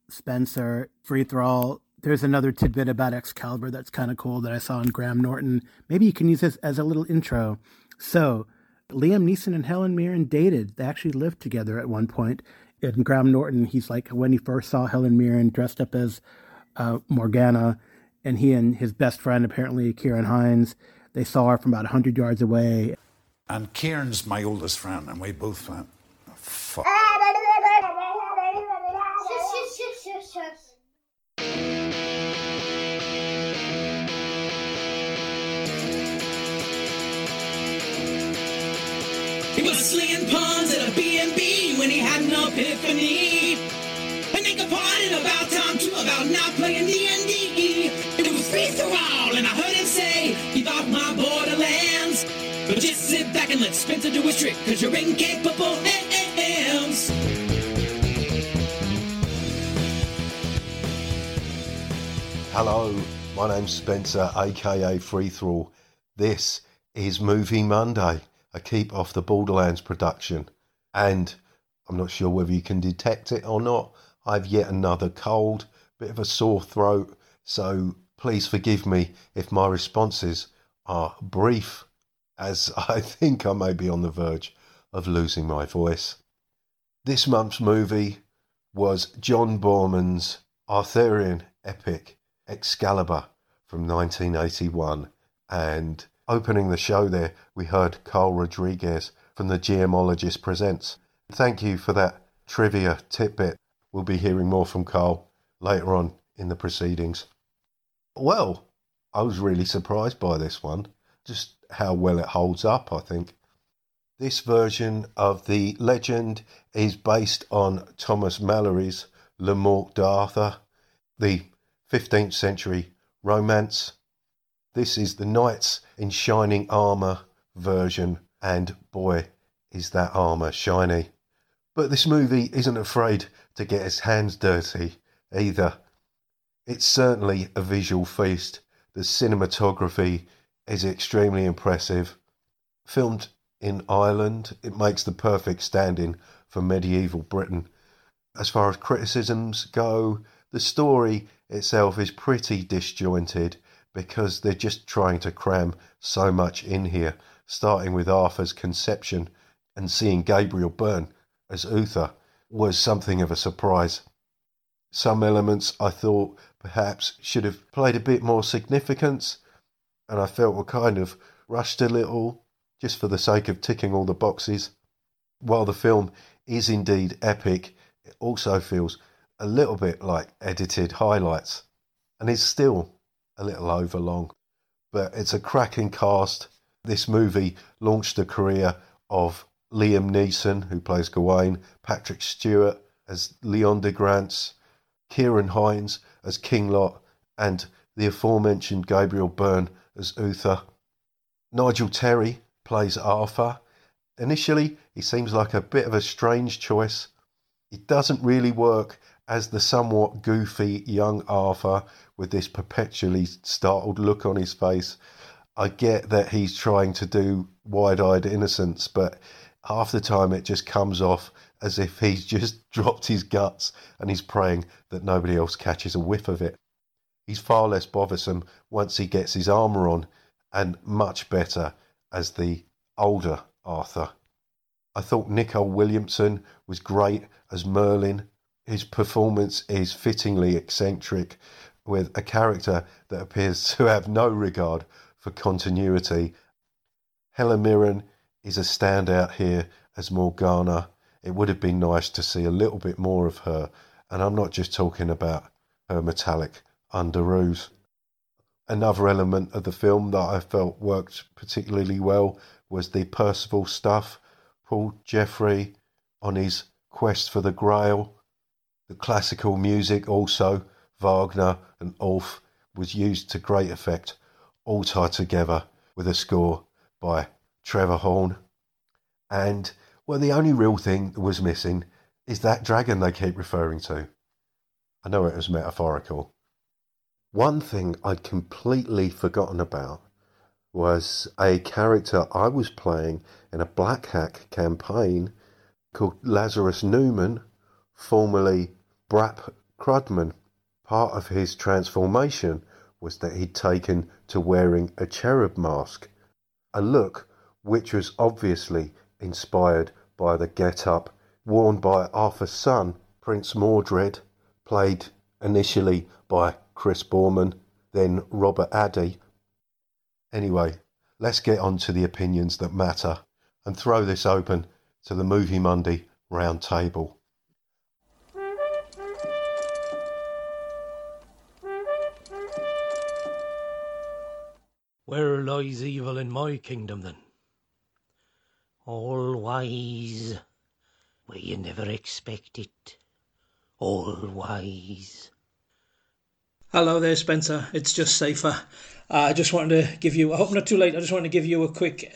Spencer, Free Thrall. There's another tidbit about Excalibur that's kind of cool that I saw in Graham Norton. Maybe you can use this as a little intro. So, Liam Neeson and Helen Mirren dated. They actually lived together at one point. In Graham Norton, he's like, when he first saw Helen Mirren dressed up as Morgana, and he and his best friend, apparently Kieran Hines, they saw her from about 100 yards away. And Kieran's my oldest friend, and we both went, oh, fuck. He was slinging puns at a B&B when he had an epiphany. And they complained about time too, about not playing D&D. It was free for all, and I heard him say, "Keep off my borderlands. But just sit back and let Spencer do his trick, cause you're incapable hands." Hello, my name's Spencer, aka Free Thrall. This is Movie Monday, a Keep Off the Borderlands production. And I'm not sure whether you can detect it or not, I've yet another cold, bit of a sore throat, so please forgive me if my responses are brief, as I think I may be on the verge of losing my voice. This month's movie was John Boorman's Arthurian epic Excalibur from 1981, and opening the show there we heard Carl Rodriguez from The GMologist Presents. Thank you for that trivia tidbit. We'll be hearing more from Carl later on in the proceedings. Well, I was really surprised by this one, just how well it holds up, I think. This version of the legend is based on Thomas Malory's Le Morte d'Arthur, the 15th century romance. This is the knights in shining armour version, and boy, is that armour shiny. But this movie isn't afraid to get its hands dirty either. It's certainly a visual feast. The cinematography is extremely impressive. Filmed in Ireland, it makes the perfect stand-in for medieval Britain. As far as criticisms go, the story itself is pretty disjointed because they're just trying to cram so much in here, starting with Arthur's conception and seeing Gabriel Byrne as Uther was something of a surprise. Some elements I thought perhaps should have played a bit more significance, and I felt were kind of rushed a little, just for the sake of ticking all the boxes. While the film is indeed epic, it also feels a little bit like edited highlights, and is still a little overlong. But it's a cracking cast. This movie launched the career of Liam Neeson, who plays Gawain, Patrick Stewart as Leon de Grance, Kieran Hines as King Lot, and the aforementioned Gabriel Byrne as Uther. Nigel Terry plays Arthur. Initially, he seems like a bit of a strange choice. It doesn't really work as the somewhat goofy young Arthur with this perpetually startled look on his face. I get that he's trying to do wide-eyed innocence, but half the time it just comes off as if he's just dropped his guts and he's praying that nobody else catches a whiff of it. He's far less bothersome once he gets his armour on, and much better as the older Arthur. I thought Nicole Williamson was great as Merlin. His performance is fittingly eccentric, with a character that appears to have no regard for continuity. Helen Mirren is a standout here as Morgana. It would have been nice to see a little bit more of her, and I'm not just talking about her metallic underoos. Another element of the film that I felt worked particularly well was the Percival stuff. Paul Jeffrey on his quest for the Grail. The classical music also, Wagner and Ulf, was used to great effect, all tied together with a score by Trevor Horn. And, well, the only real thing that was missing is that dragon they keep referring to. I know it was metaphorical. One thing I'd completely forgotten about was a character I was playing in a Black Hack campaign called Lazarus Newman, formerly Brap Crudman. Part of his transformation was that he'd taken to wearing a cherub mask, a look which was obviously inspired by the get-up worn by Arthur's son, Prince Mordred, played initially by Chris Borman, then Robert Addy. Anyway, let's get on to the opinions that matter and throw this open to the Movie Monday round table. Where lies evil in my kingdom then? All wise, where you never expect it. All wise. Hello there, Spencer. It's just Safer. I just wanted to give you, I hope not too late, I just wanted to give you a quick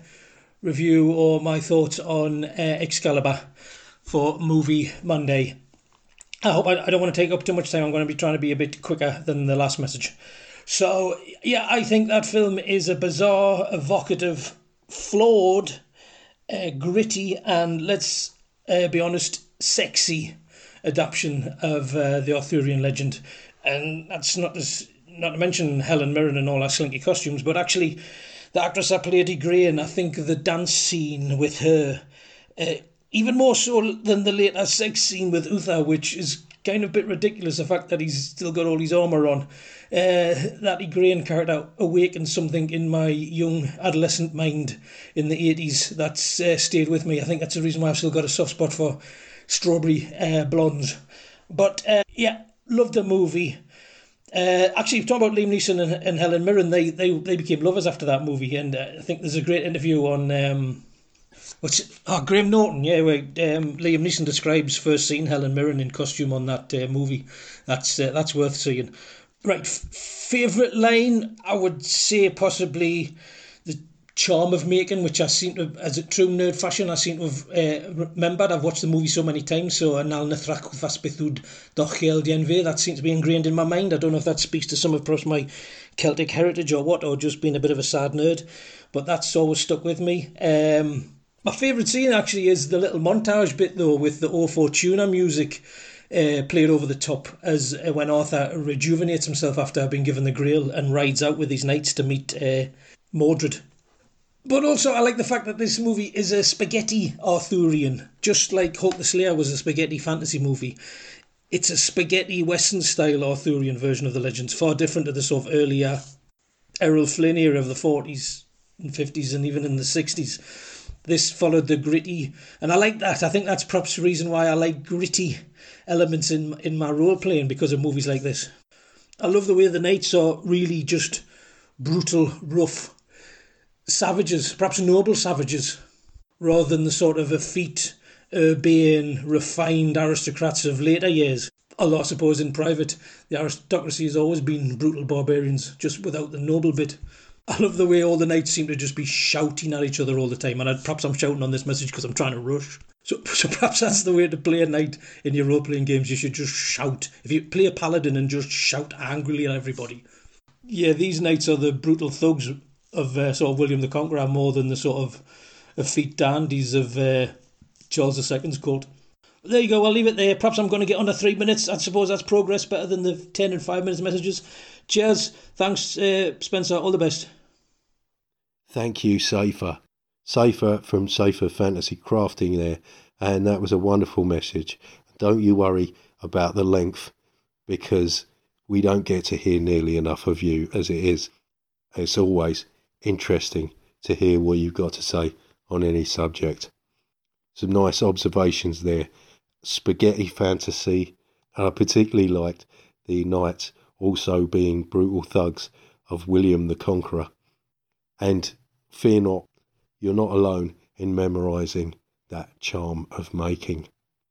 review or my thoughts on Excalibur for Movie Monday. I hope I don't want to take up too much time. I'm going to be trying to be a bit quicker than the last message. So, yeah, I think that film is a bizarre, evocative, flawed, gritty, and let's be honest, sexy adaptation of the Arthurian legend. And that's not to mention Helen Mirren and all her slinky costumes, but actually the actress that played Igraine, I think the dance scene with her, even more so than the later sex scene with Uther, which is kind of a bit ridiculous, the fact that he's still got all his armour on. That Igraine character awakened something in my young adolescent mind in the 80s that's stayed with me. I think that's the reason why I've still got a soft spot for strawberry blondes. But yeah, loved the movie. Actually, talking about Liam Neeson and Helen Mirren, they became lovers after that movie, and I think there's a great interview on Graham Norton, yeah, where Liam Neeson describes first seeing Helen Mirren in costume on that movie. That's worth seeing. Right, favourite line, I would say possibly the charm of making, which I seem to, as a true nerd fashion, I seem to have remembered. I've watched the movie so many times, so Anal Nathrach Vaspithud Dochel Dienve, that seems to be ingrained in my mind. I don't know if that speaks to some of perhaps my Celtic heritage or what, or just being a bit of a sad nerd, but that's always stuck with me. My favourite scene actually is the little montage bit though, with the O Fortuna music played over the top as when Arthur rejuvenates himself after having been given the Grail and rides out with his knights to meet Mordred. But also I like the fact that this movie is a spaghetti Arthurian, just like Hulk the Slayer was a spaghetti fantasy movie. It's a spaghetti western style Arthurian version of the legends, far different to the sort of earlier Errol Flynn era of the 40s and 50s and even in the 60s. This followed the gritty, and I like that. I think that's perhaps the reason why I like gritty elements in my role-playing, because of movies like this. I love the way the knights are really just brutal, rough savages, perhaps noble savages, rather than the sort of effete, urbane, refined aristocrats of later years. Although I suppose in private, the aristocracy has always been brutal barbarians, just without the noble bit. I love the way all the knights seem to just be shouting at each other all the time, and perhaps I'm shouting on this message because I'm trying to rush. So perhaps that's the way to play a knight in your role-playing games. You should just shout. If you play a paladin and just shout angrily at everybody. Yeah, these knights are the brutal thugs of sort of William the Conqueror more than the sort of effete dandies of Charles II's court. But there you go, I'll leave it there. Perhaps I'm going to get under 3 minutes. I suppose that's progress, better than the 10 and 5 minutes messages. Cheers. Thanks, Spencer. All the best. Thank you, Safer. Safer from Safer Fantasy Crafting there, and that was a wonderful message. Don't you worry about the length, because we don't get to hear nearly enough of you as it is. It's always interesting to hear what you've got to say on any subject. Some nice observations there. Spaghetti fantasy, and I particularly liked the knights also being brutal thugs of William the Conqueror. And fear not, you're not alone in memorising that charm of making.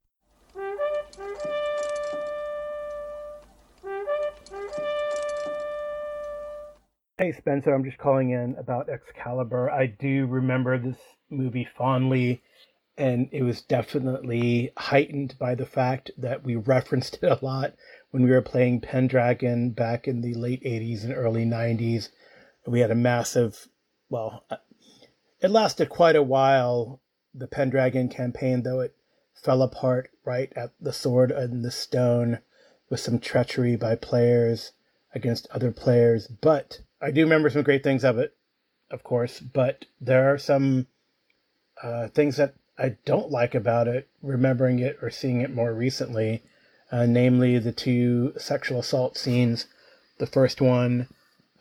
Hey Spencer, I'm just calling in about Excalibur. I do remember this movie fondly, and it was definitely heightened by the fact that we referenced it a lot when we were playing Pendragon back in the late 80s and early 90s. We had a massive, it lasted quite a while, the Pendragon campaign, though it fell apart right at the Sword and the Stone with some treachery by players against other players. But I do remember some great things of it, of course. But there are some things that I don't like about it, remembering it or seeing it more recently, namely the two sexual assault scenes. The first one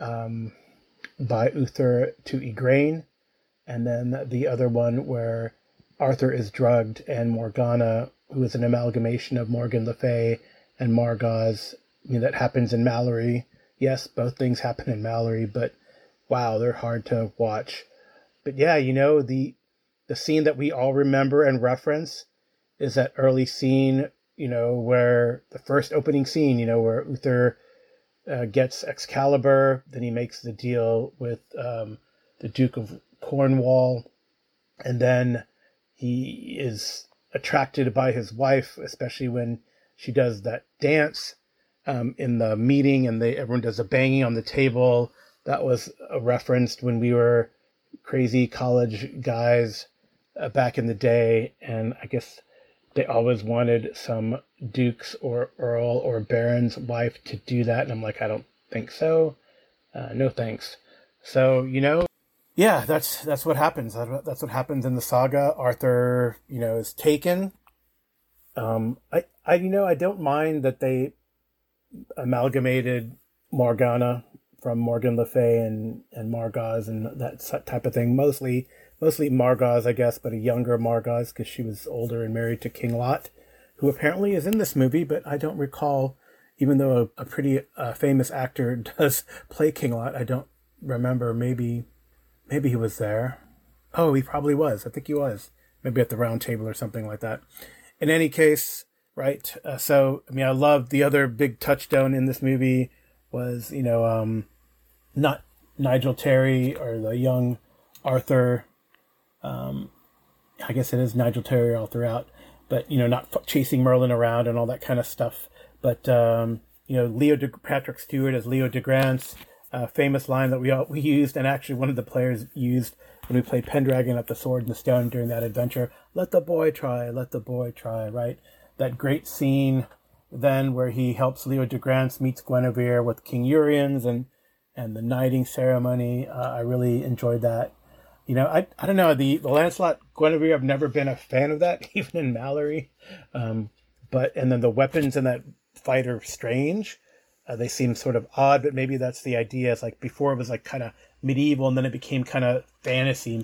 by Uther to Igraine, and then the other one where Arthur is drugged and Morgana, who is an amalgamation of Morgan Le Fay and Margaz, that happens in Mallory. Yes, both things happen in Mallory, but wow, they're hard to watch. But yeah, the scene that we all remember and reference is that early scene, where the first opening scene, where Uther gets Excalibur, then he makes the deal with the Duke of Cornwall, and then he is attracted by his wife, especially when she does that dance in the meeting, and everyone does a banging on the table. That was referenced when we were crazy college guys back in the day, and I guess they always wanted some duke's or earl or baron's wife to do that, and I'm like, I don't think so. No thanks. So, yeah, that's what happens. That's what happens in the saga. Arthur, is taken. I don't mind that they amalgamated Morgana from Morgan Le Fay and Margaz and that type of thing. Mostly Margaz, I guess, but a younger Margaz because she was older and married to King Lot, who apparently is in this movie, but I don't recall, even though a pretty famous actor does play King Lot, I don't remember. Maybe he was there. Oh, he probably was. I think he was. Maybe at the round table or something like that. In any case, right, I love the other big touchstone in this movie was, not Nigel Terry or the young Arthur. I guess it is Nigel Terry all throughout, but, not chasing Merlin around and all that kind of stuff. But, Patrick Stewart as Leo de Grance, famous line that we used, and actually one of the players used when we played Pendragon at the Sword and the Stone during that adventure. Let the boy try, right? That great scene then where he helps Leo de Grance meets Guinevere with King Uriens and the knighting ceremony. I really enjoyed that. I don't know, the Lancelot Guinevere, I've never been a fan of that, even in Mallory. And then the weapons in that fight are strange. They seem sort of odd, but maybe that's the idea. It's like before it was like kind of medieval, and then it became kind of fantasy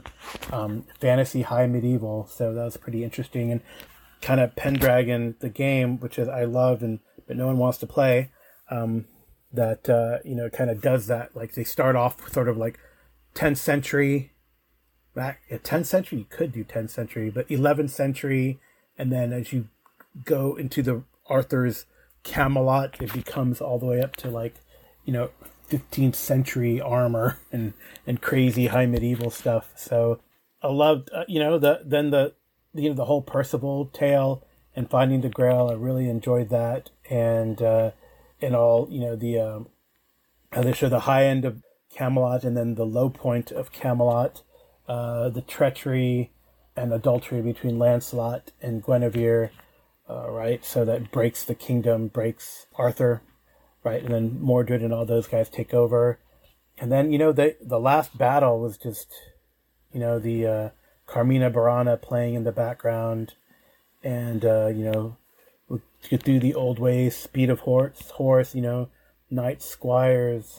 high medieval. So that was pretty interesting. And kind of Pendragon, the game, which I love, but no one wants to play, that kind of does that. Like they start off sort of like 10th century. Back at 10th century, you could do 10th century, but 11th century, and then as you go into the Arthur's Camelot, it becomes all the way up to 15th century armor and crazy high medieval stuff. So I loved, the whole Percival tale and Finding the Grail. I really enjoyed that, and all, how they show the high end of Camelot and then the low point of Camelot. The treachery and adultery between Lancelot and Guinevere, right? So that breaks the kingdom, breaks Arthur, right? And then Mordred and all those guys take over. And then, the last battle was just, the Carmina Burana playing in the background. And, we'll get through the old ways, speed of horse, knights, squires,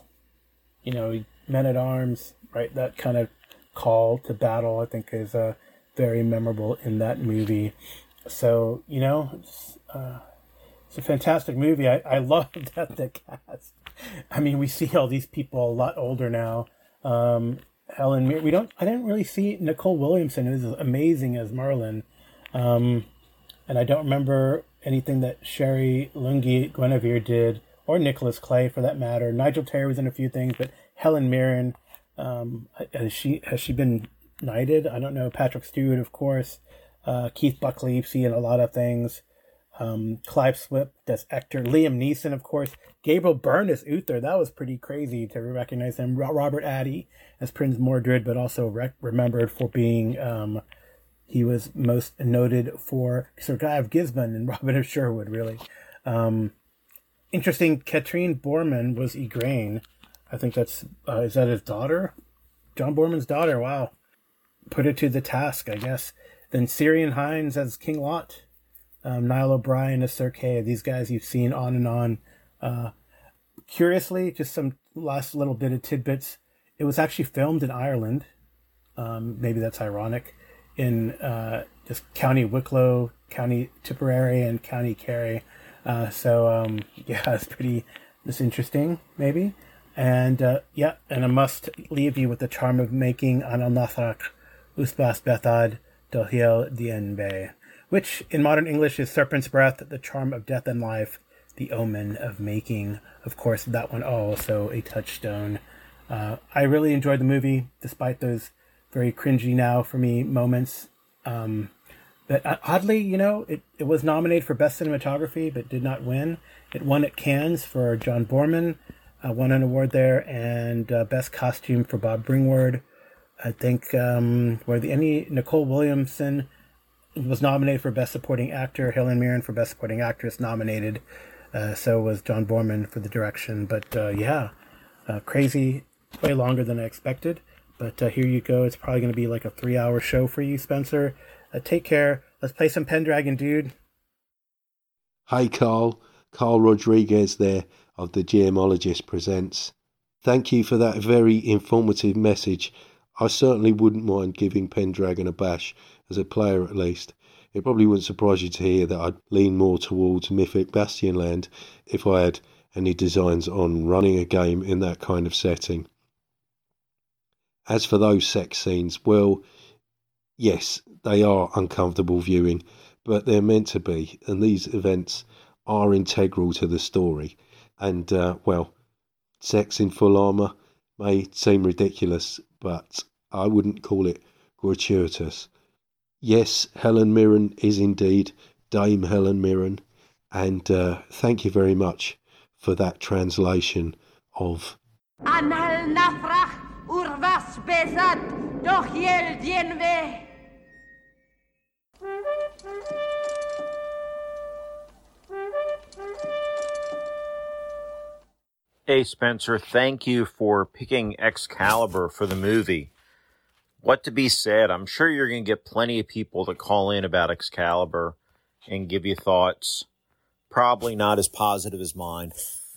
men-at-arms, right? That kind of call to battle, I think, is very memorable in that movie. So, it's a fantastic movie. I love that the cast. I mean, we see all these people a lot older now. Helen Mirren. I didn't really see Nicole Williamson, who's amazing as Merlin. And I don't remember anything that Sherry Lungi Guinevere did, or Nicholas Clay for that matter. Nigel Terry was in a few things, but Helen Mirren, has she been knighted? I don't know. Patrick Stewart, of course. Keith Buckley, you've seen a lot of things. Clive Swift as Hector. Liam Neeson, of course. Gabriel Byrne as Uther. That was pretty crazy to recognize him. Robert Addy as Prince Mordred, but also remembered for being, he was most noted for Sir Guy of Gisborne and Robin of Sherwood, really. interesting. Katrine Borman was Igraine. I think that's is that his daughter? John Borman's daughter. Wow, put it to the task, I guess. Then Syrian Hines as King Lot. Niall O'Brien as Sir Kay. These guys you've seen on and on. Curiously, just some last little bit of tidbits. It was actually filmed in Ireland. Maybe that's ironic. In just County Wicklow, County Tipperary, and County Kerry. Yeah, it's interesting, maybe. And and I must leave you with the charm of making Anal Nathrak Usbas Bethad Dohiel Dienbe, which in modern English is Serpent's Breath, the charm of death and life, the omen of making. Of course, that one also a touchstone. I really enjoyed the movie, despite those very cringy now for me moments. But oddly, it was nominated for Best Cinematography, but did not win. It won at Cannes for John Borman, won an award there, and Best Costume for Bob Bringward. I think Nicole Williamson was nominated for Best Supporting Actor, Helen Mirren for Best Supporting Actress nominated. So was John Borman for the direction. But crazy, way longer than I expected. But here you go. It's probably going to be like a 3-hour show for you, Spencer. Take care. Let's play some Pendragon, dude. Hey, Carl. Carl Rodriguez there of The GMologist Presents. Thank you for that very informative message. I certainly wouldn't mind giving Pendragon a bash, as a player at least. It probably wouldn't surprise you to hear that I'd lean more towards Mythic Bastionland if I had any designs on running a game in that kind of setting. As for those sex scenes, well, yes, they are uncomfortable viewing, but they're meant to be, and these events are integral to the story. And, sex in full armour may seem ridiculous, but I wouldn't call it gratuitous. Yes, Helen Mirren is indeed Dame Helen Mirren, and thank you very much for that translation of Anal Nafrach Urvas Bezat Dochiel Dienve. Hey, Spencer, thank you for picking Excalibur for the movie. What to be said, I'm sure you're going to get plenty of people to call in about Excalibur and give you thoughts. Probably not as positive as mine.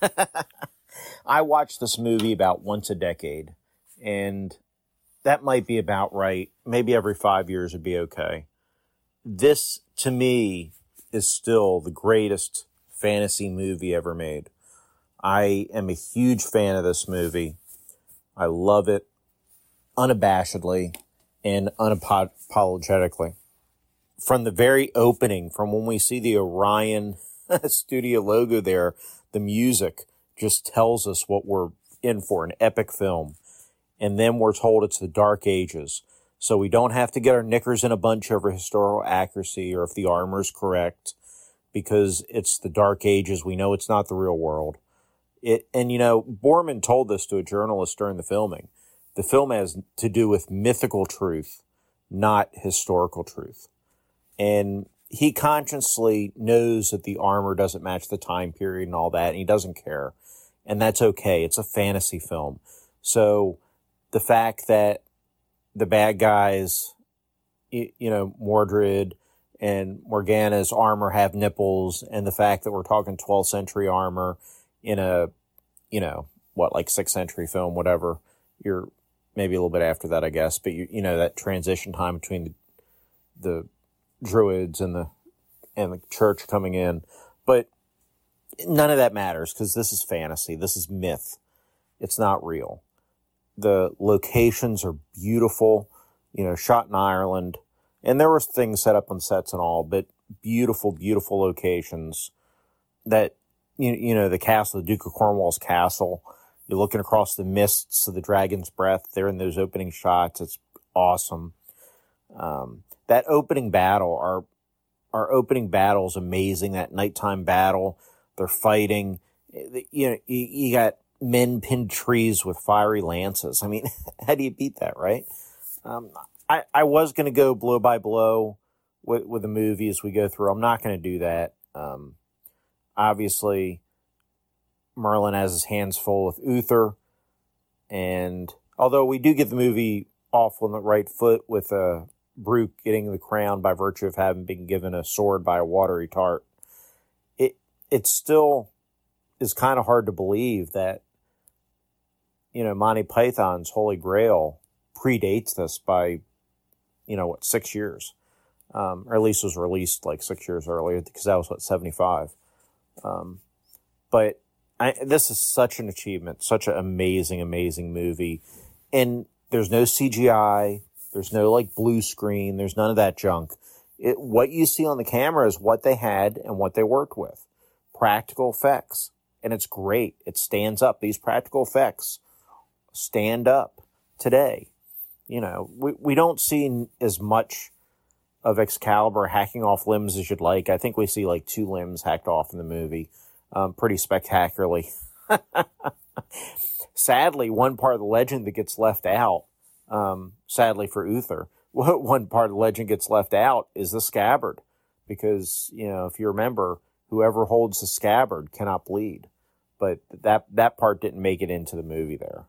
I watch this movie about once a decade, and that might be about right. Maybe every 5 years would be okay. This, to me, is still the greatest fantasy movie ever made. I am a huge fan of this movie. I love it unabashedly and unapologetically. From the very opening, from when we see the Orion studio logo there, the music just tells us what we're in for, an epic film. And then we're told it's the Dark Ages. So we don't have to get our knickers in a bunch over historical accuracy or if the armor's correct, because it's the Dark Ages. We know it's not the real world. Borman told this to a journalist during the filming. The film has to do with mythical truth, not historical truth. And he consciously knows that the armor doesn't match the time period and all that, and he doesn't care. And that's okay. It's a fantasy film. So the fact that the bad guys, Mordred and Morgana's armor have nipples, and the fact that we're talking 12th century armor in a, 6th century film, whatever. You're maybe a little bit after that, I guess, but that transition time between the druids and the church coming in. But none of that matters because this is fantasy. This is myth. It's not real. The locations are beautiful, shot in Ireland. And there were things set up on sets and all, but beautiful, beautiful locations that, the castle, the Duke of Cornwall's castle, you're looking across the mists of the Dragon's Breath there in those opening shots. It's awesome. That opening battle, our opening battle is amazing. That nighttime battle, they're fighting. You got men pinned trees with fiery lances. I mean, how do you beat that, right? I was going to go blow by blow with the movie as we go through. I'm not going to do that. Obviously, Merlin has his hands full with Uther. And although we do get the movie off on the right foot with Brooke getting the crown by virtue of having been given a sword by a watery tart, it still is kind of hard to believe that, Monty Python's Holy Grail predates this by, 6 years. Or at least was released like 6 years earlier, because that was 75. But this is such an achievement, such an amazing, amazing movie. And there's no CGI, there's no blue screen, there's none of that junk. What you see on the camera is what they had and what they worked with. Practical effects. And it's great. It stands up. These practical effects stand up today. We don't see as much of Excalibur hacking off limbs as you'd like. I think we see 2 limbs hacked off in the movie, pretty spectacularly. Sadly, one part of the legend that gets left out, sadly for Uther, one part of the legend gets left out is the scabbard. Because, if you remember, whoever holds the scabbard cannot bleed. But that part didn't make it into the movie there.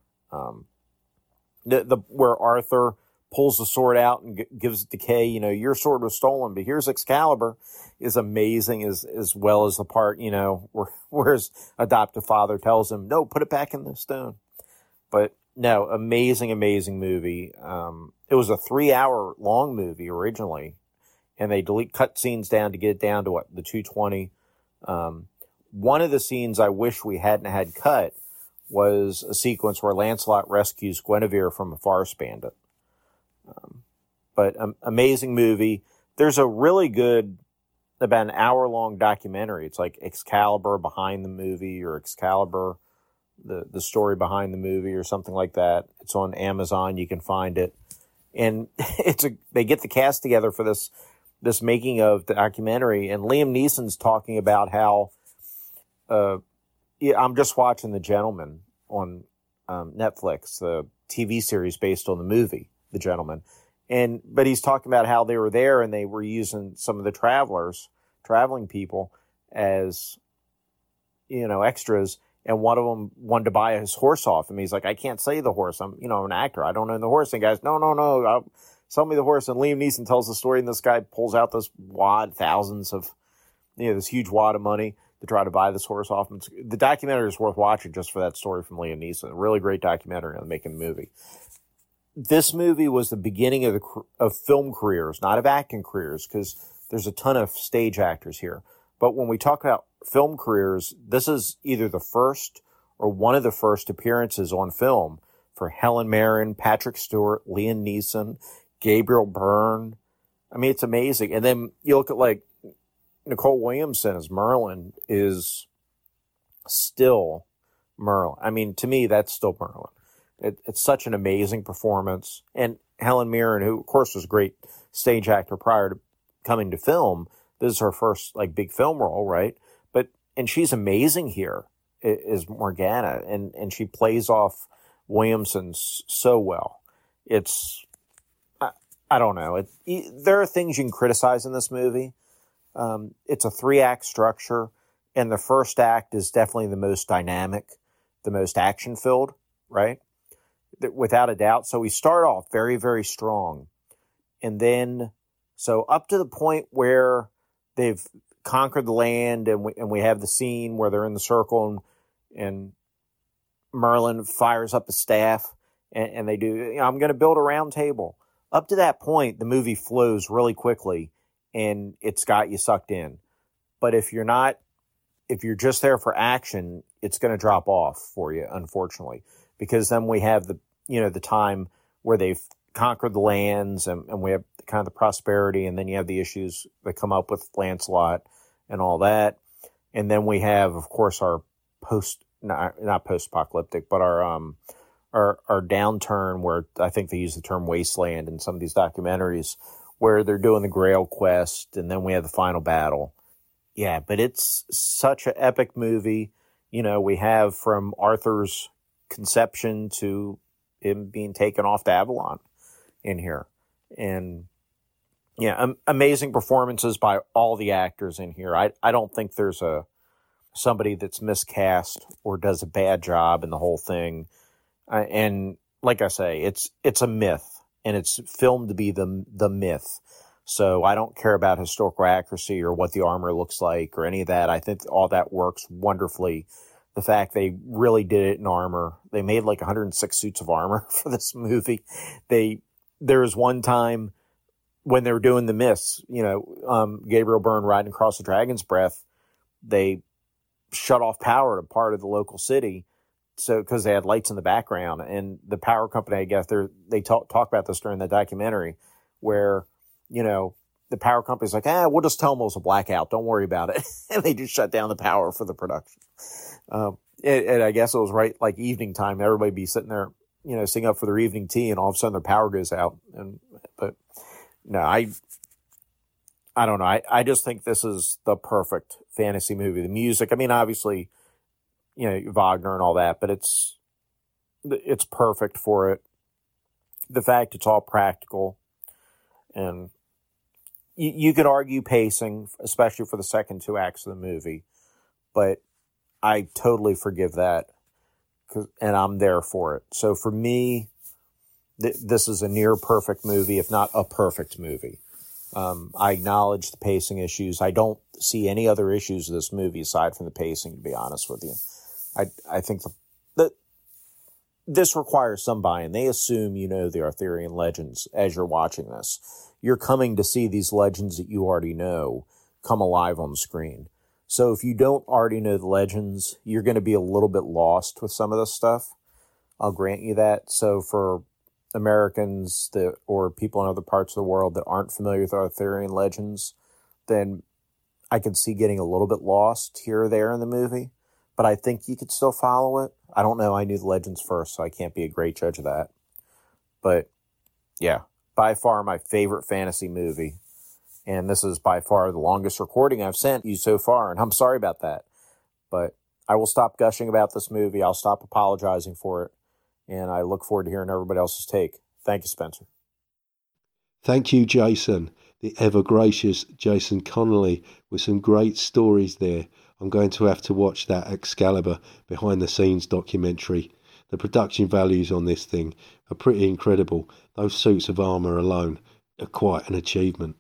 Where Arthur pulls the sword out and gives it to Kay, your sword was stolen, but here's Excalibur, is amazing, as well as the part, where his adoptive father tells him, no, put it back in the stone. But no, amazing, amazing movie. It was a 3-hour long movie originally, and they cut scenes down to get it down to the 220. One of the scenes I wish we hadn't had cut was a sequence where Lancelot rescues Guinevere from a forest bandit. But amazing movie. There's a really good, about an hour-long documentary. It's like Excalibur behind the movie, or Excalibur, the story behind the movie, or something like that. It's on Amazon. You can find it. And they get the cast together for this making of the documentary. And Liam Neeson's talking about how, I'm just watching The Gentleman on Netflix, the TV series based on the movie, The Gentleman. But he's talking about how they were there and they were using some of the traveling people as, extras. And one of them wanted to buy his horse off him. He's like, I can't say the horse. I'm, an actor. I don't know the horse. And guys, no. Sell me the horse. And Liam Neeson tells the story, and this guy pulls out this wad, thousands of, this huge wad of money to try to buy this horse off him. The documentary is worth watching just for that story from Liam Neeson. A really great documentary on making the movie. This movie was the beginning of film careers, not of acting careers, because there's a ton of stage actors here. But when we talk about film careers, this is either the first or one of the first appearances on film for Helen Mirren, Patrick Stewart, Liam Neeson, Gabriel Byrne. I mean, it's amazing. And then you look at Nicole Williamson as Merlin is still Merlin. I mean, to me, that's still Merlin. It's such an amazing performance. And Helen Mirren, who of course was a great stage actor prior to coming to film, this is her first big film role, right? And she's amazing here is Morgana, and she plays off Williamson so well. It's, I don't know. There are things you can criticize in this movie. It's a 3-act structure, and the first act is definitely the most dynamic, the most action-filled, right? Without a doubt. So we start off very, very strong. And then, so up to the point where they've conquered the land, and we have the scene where they're in the circle, and Merlin fires up the staff, and they do, I'm going to build a round table. Up to that point, the movie flows really quickly, and it's got you sucked in. But if you're just there for action, it's going to drop off for you, unfortunately, because then we have the time where they've conquered the lands, and we have kind of the prosperity, and then you have the issues that come up with Lancelot and all that. And then we have, of course, our not post-apocalyptic, but our downturn, where I think they use the term wasteland in some of these documentaries, where they're doing the Grail quest, and then we have the final battle. Yeah, but it's such an epic movie. We have from Arthur's conception to him being taken off to Avalon in here. And yeah, amazing performances by all the actors in here. I don't think there's a somebody that's miscast or does a bad job in the whole thing. And like I say, it's a myth, and it's filmed to be the myth. So I don't care about historical accuracy or what the armor looks like or any of that. I think all that works wonderfully. The fact they really did it in armor. They made like 106 suits of armor for this movie. There was one time when they were doing the myths, Gabriel Byrne riding across the Dragon's Breath, they shut off power to part of the local city. So, because they had lights in the background, and the power company, I guess they talk about this during the documentary, where, the power company's like, we'll just tell them it was a blackout. Don't worry about it. And they just shut down the power for the production. And I guess it was right like evening time. Everybody be sitting there, sitting up for their evening tea, and all of a sudden their power goes out. But no, I don't know. I just think this is the perfect fantasy movie. The music, I mean, obviously, Wagner and all that, but it's perfect for it. The fact it's all practical, and you could argue pacing, especially for the second 2 acts of the movie, but I totally forgive that, and I'm there for it. So for me, this is a near perfect movie, if not a perfect movie. I acknowledge the pacing issues. I don't see any other issues with this movie aside from the pacing, to be honest with you. I think that this requires some buy-in. They assume you know the Arthurian legends as you're watching this. You're coming to see these legends that you already know come alive on the screen. So if you don't already know the legends, you're going to be a little bit lost with some of this stuff. I'll grant you that. So for Americans or people in other parts of the world that aren't familiar with Arthurian legends, then I could see getting a little bit lost here or there in the movie. But I think you could still follow it. I don't know. I knew the legends first, so I can't be a great judge of that. But yeah, by far my favorite fantasy movie. And this is by far the longest recording I've sent you so far. And I'm sorry about that. But I will stop gushing about this movie. I'll stop apologizing for it. And I look forward to hearing everybody else's take. Thank you, Spencer. Thank you, Jason. The ever-gracious Jason Connolly with some great stories there. I'm going to have to watch that Excalibur behind-the-scenes documentary. The production values on this thing are pretty incredible. Those suits of armour alone are quite an achievement.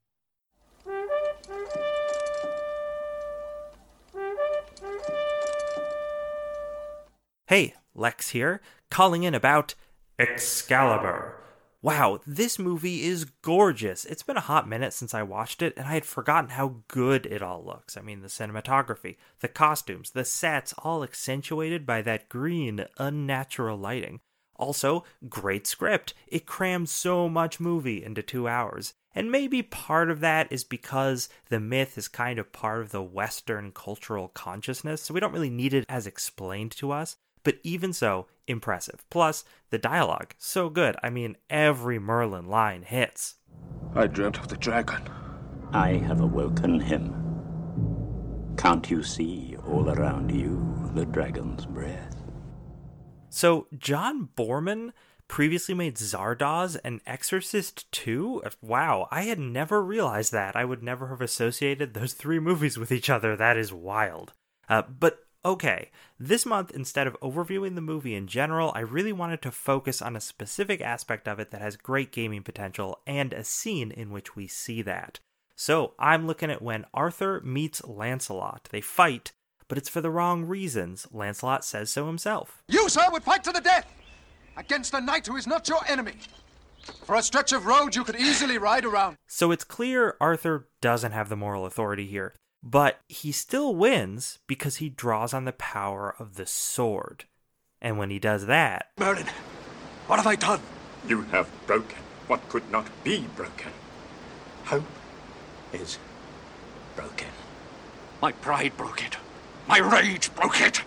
Hey, Lex here, calling in about Excalibur. Wow, this movie is gorgeous. It's been a hot minute since I watched it, and I had forgotten how good it all looks. I mean, the cinematography, the costumes, the sets, all accentuated by that green, unnatural lighting. Also, great script. It crams so much movie into 2 hours. And maybe part of that is because the myth is kind of part of the Western cultural consciousness, so we don't really need it as explained to us. But even so, impressive. Plus, the dialogue, so good. I mean, every Merlin line hits. I dreamt of the dragon. I have awoken him. Can't you see all around you the dragon's breath? So, John Boorman previously made Zardoz and Exorcist 2? Wow, I had never realized that. I would never have associated those 3 movies with each other. That is wild. But okay, this month, instead of overviewing the movie in general, I really wanted to focus on a specific aspect of it that has great gaming potential and a scene in which we see that. So, I'm looking at when Arthur meets Lancelot. They fight, but it's for the wrong reasons. Lancelot says so himself. You, sir, would fight to the death against a knight who is not your enemy. For a stretch of road you could easily ride around. So it's clear Arthur doesn't have the moral authority here. But he still wins because he draws on the power of the sword. And when he does that... Merlin, what have I done? You have broken what could not be broken. Hope is broken. My pride broke it. My rage broke it.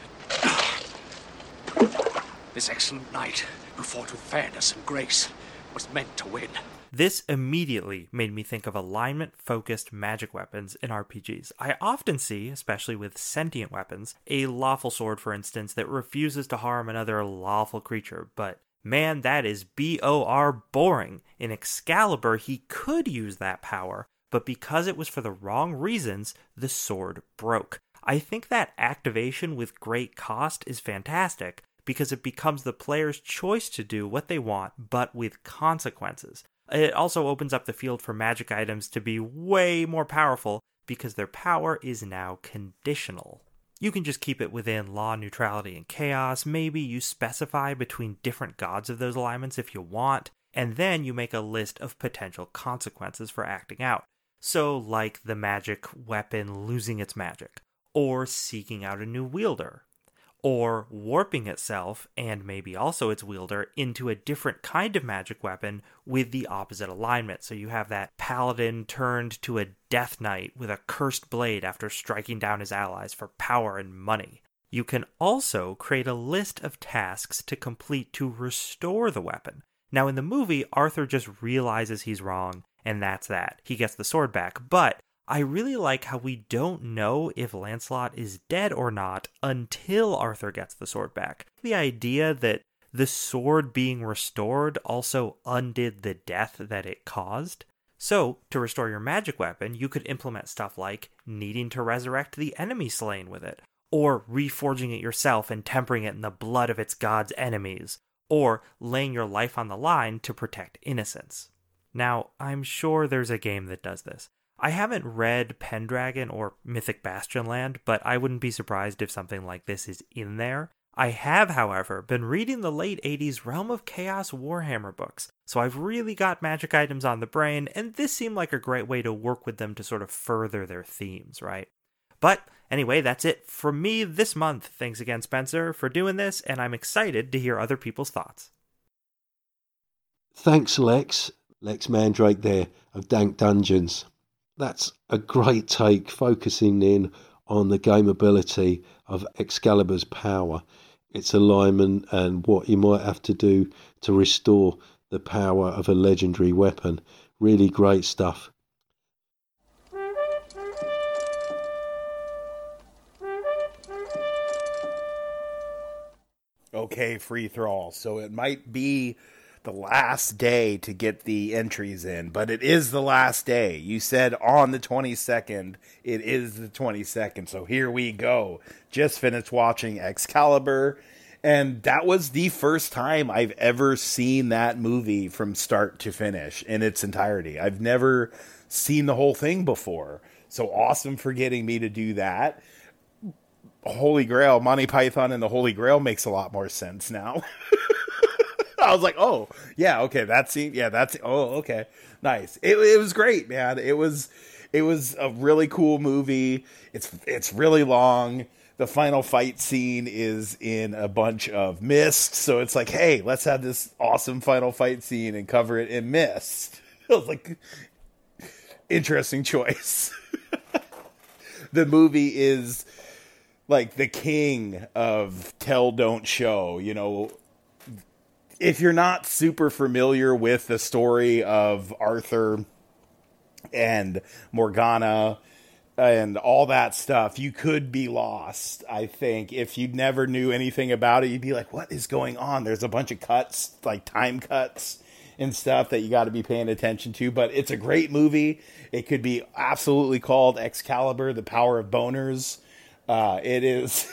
This excellent knight, who fought with fairness and grace, was meant to win. This immediately made me think of alignment-focused magic weapons in RPGs. I often see, especially with sentient weapons, a lawful sword, for instance, that refuses to harm another lawful creature, but man, that is BOR boring. In Excalibur, he could use that power, but because it was for the wrong reasons, the sword broke. I think that activation with great cost is fantastic because it becomes the player's choice to do what they want, but with consequences. It also opens up the field for magic items to be way more powerful because their power is now conditional. You can just keep it within law, neutrality, and chaos. Maybe you specify between different gods of those alignments if you want, and then you make a list of potential consequences for acting out. So, like the magic weapon losing its magic, or seeking out a new wielder, or warping itself, and maybe also its wielder, into a different kind of magic weapon with the opposite alignment. So you have that paladin turned to a death knight with a cursed blade after striking down his allies for power and money. You can also create a list of tasks to complete to restore the weapon. Now in the movie, Arthur just realizes he's wrong, and that's that. He gets the sword back, but I really like how we don't know if Lancelot is dead or not until Arthur gets the sword back. The idea that the sword being restored also undid the death that it caused. So, to restore your magic weapon, you could implement stuff like needing to resurrect the enemy slain with it, or reforging it yourself and tempering it in the blood of its god's enemies, or laying your life on the line to protect innocents. Now, I'm sure there's a game that does this. I haven't read Pendragon or Mythic Bastionland, but I wouldn't be surprised if something like this is in there. I have, however, been reading the late 80s Realm of Chaos Warhammer books, so I've really got magic items on the brain, and this seemed like a great way to work with them to sort of further their themes, right? But anyway, that's it from me this month. Thanks again, Spencer, for doing this, and I'm excited to hear other people's thoughts. Thanks, Lex. Lex Mandrake there of Dank Dungeons. That's a great take, focusing in on the gameability of Excalibur's power, its alignment, and what you might have to do to restore the power of a legendary weapon. Really great stuff. Okay, Free Thrall. So it might be the last day to get the entries in, but it is the last day. You said on the 22nd. It is the 22nd, so here we go. Just finished watching Excalibur, and that was the first time I've ever seen that movie from start to finish in its entirety. I've never seen the whole thing before, so awesome for getting me to do that. Holy Grail, Monty Python and the Holy Grail makes a lot more sense now. I was like, oh, yeah, okay, okay, nice. It was great, man. It was a really cool movie. It's really long. The final fight scene is in a bunch of mist, so it's like, hey, let's have this awesome final fight scene and cover it in mist. I was like, interesting choice. The movie is like the king of tell, don't show, you know. If you're not super familiar with the story of Arthur and Morgana and all that stuff, you could be lost, I think. If you never knew anything about it, you'd be like, what is going on? There's a bunch of cuts, like time cuts and stuff that you got to be paying attention to. But it's a great movie. It could be absolutely called Excalibur, The Power of Boners. It is...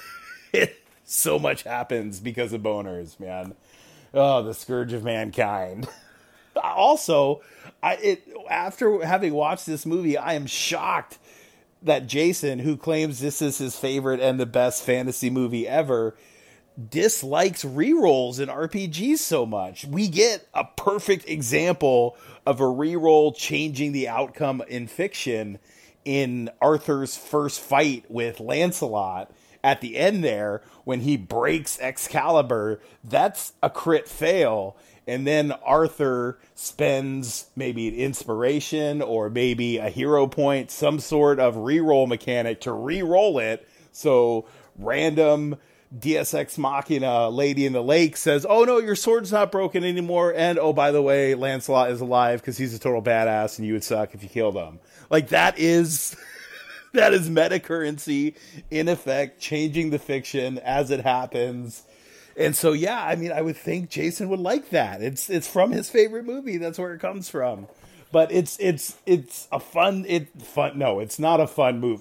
so much happens because of boners, man. Oh, the scourge of mankind. Also, after having watched this movie, I am shocked that Jason, who claims this is his favorite and the best fantasy movie ever, dislikes rerolls in RPGs so much. We get a perfect example of a reroll changing the outcome in fiction in Arthur's first fight with Lancelot. At the end there, when he breaks Excalibur, that's a crit fail. And then Arthur spends maybe an inspiration or maybe a hero point, some sort of reroll mechanic to reroll it. So random Deus Ex Machina lady in the lake says, oh no, your sword's not broken anymore. And oh, by the way, Lancelot is alive because he's a total badass and you would suck if you killed him. Like that is... that is meta currency in effect, changing the fiction as it happens. And so, yeah, I mean, I would think Jason would like that. It's from his favorite movie. That's where it comes from. But it's a fun. No, it's not a fun movie.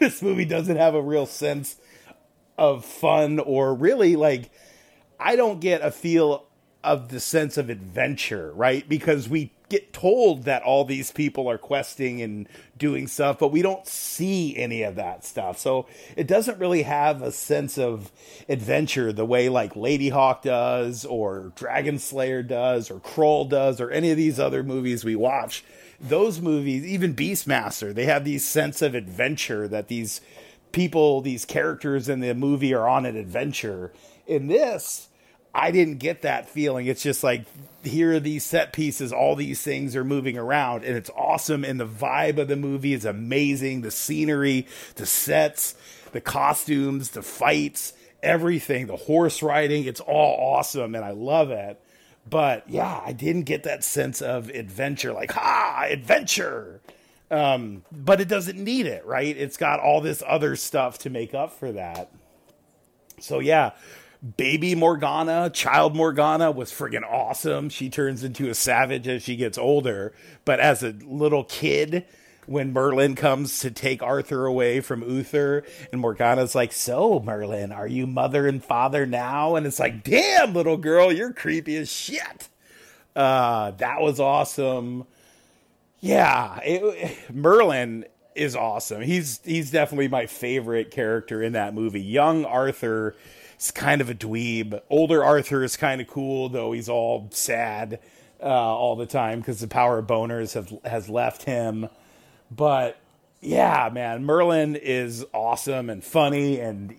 This movie doesn't have a real sense of fun, or really, like, I don't get a feel of the sense of adventure, right? Because we get told that all these people are questing and doing stuff, but we don't see any of that stuff. So it doesn't really have a sense of adventure the way like Lady Hawk does, or Dragon Slayer does, or Krull does, or any of these other movies we watch. Those movies, even Beastmaster, they have these sense of adventure, that these people, these characters in the movie are on an adventure. In this, I didn't get that feeling. It's just like, here are these set pieces, all these things are moving around, and it's awesome, and the vibe of the movie is amazing. The scenery, the sets, the costumes, the fights, everything, the horse riding, it's all awesome, and I love it. But yeah, I didn't get that sense of adventure, like, adventure. But it doesn't need it, right? It's got all this other stuff to make up for that. So yeah, Baby Morgana, Child Morgana was friggin' awesome. She turns into a savage as she gets older. But as a little kid, when Merlin comes to take Arthur away from Uther, and Morgana's like, "So, Merlin, are you mother and father now?" And it's like, damn, little girl, you're creepy as shit. That was awesome. Yeah, Merlin is awesome. He's definitely my favorite character in that movie. Young Arthur is kind of a dweeb. Older Arthur is kind of cool, though he's all sad all the time because the power of boners has left him. But yeah, man, Merlin is awesome and funny and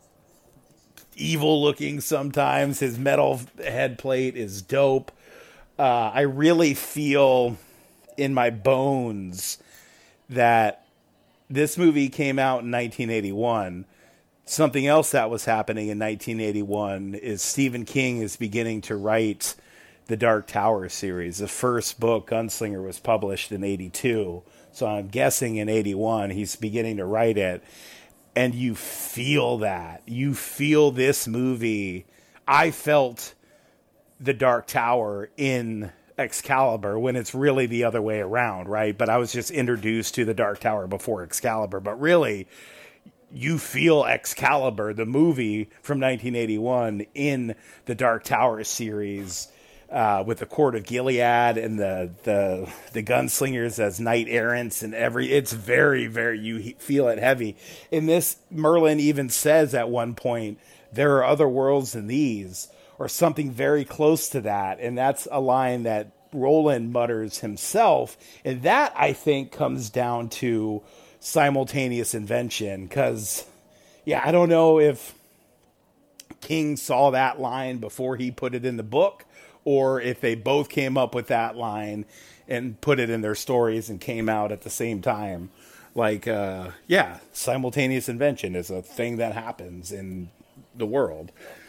evil looking sometimes. His metal head plate is dope. I really feel in my bones that this movie came out in 1981. Something else that was happening in 1981 is Stephen King is beginning to write the Dark Tower series. The first book, Gunslinger, was published in 82. So I'm guessing in 81 he's beginning to write it. And you feel that. You feel this movie. I felt the Dark Tower in Excalibur when it's really the other way around, right? But I was just introduced to the Dark Tower before Excalibur. But really, you feel Excalibur, the movie from 1981, in the Dark Tower series, with the Court of Gilead and the gunslingers as knight errants and it's very, very, you feel it heavy. In this, Merlin even says at one point, there are other worlds than these, or something very close to that. And that's a line that Roland mutters himself. And that, I think, comes down to simultaneous invention. Because, yeah, I don't know if King saw that line before he put it in the book, or if they both came up with that line and put it in their stories and came out at the same time. Like, yeah, simultaneous invention is a thing that happens in the world.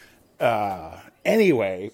Anyway,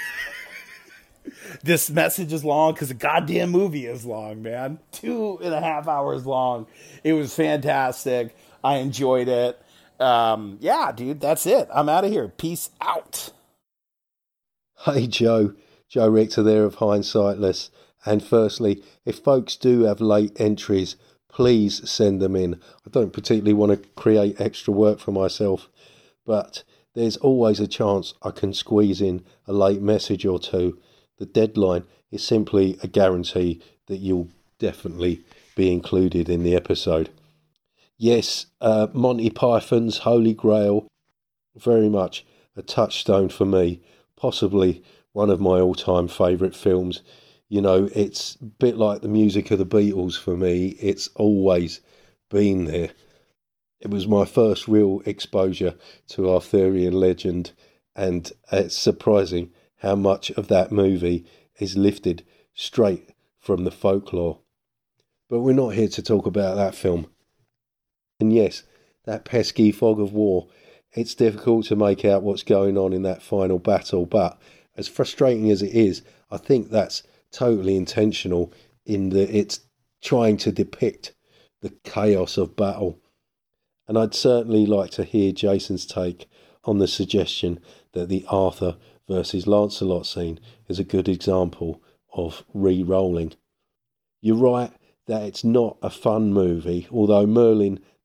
this message is long because the goddamn movie is long, man. 2.5 hours long. It was fantastic. I enjoyed it. Yeah, dude, that's it. I'm out of here. Peace out. Hey, Joe Richter there of Hindsightless. And firstly, if folks do have late entries, please send them in. I don't particularly want to create extra work for myself, but there's always a chance I can squeeze in a late message or two. The deadline is simply a guarantee that you'll definitely be included in the episode. Yes, Monty Python's Holy Grail, very much a touchstone for me, possibly one of my all-time favourite films. You know, it's a bit like the music of the Beatles for me. It's always been there. It was my first real exposure to Arthurian legend, and it's surprising how much of that movie is lifted straight from the folklore. But we're not here to talk about that film. And yes, that pesky fog of war, it's difficult to make out what's going on in that final battle, but as frustrating as it is, I think that's totally intentional in that it's trying to depict the chaos of battle. And I'd certainly like to hear Jason's take on the suggestion that the Arthur versus Lancelot scene is a good example of re-rolling. You're right that it's not a fun movie, although Merlin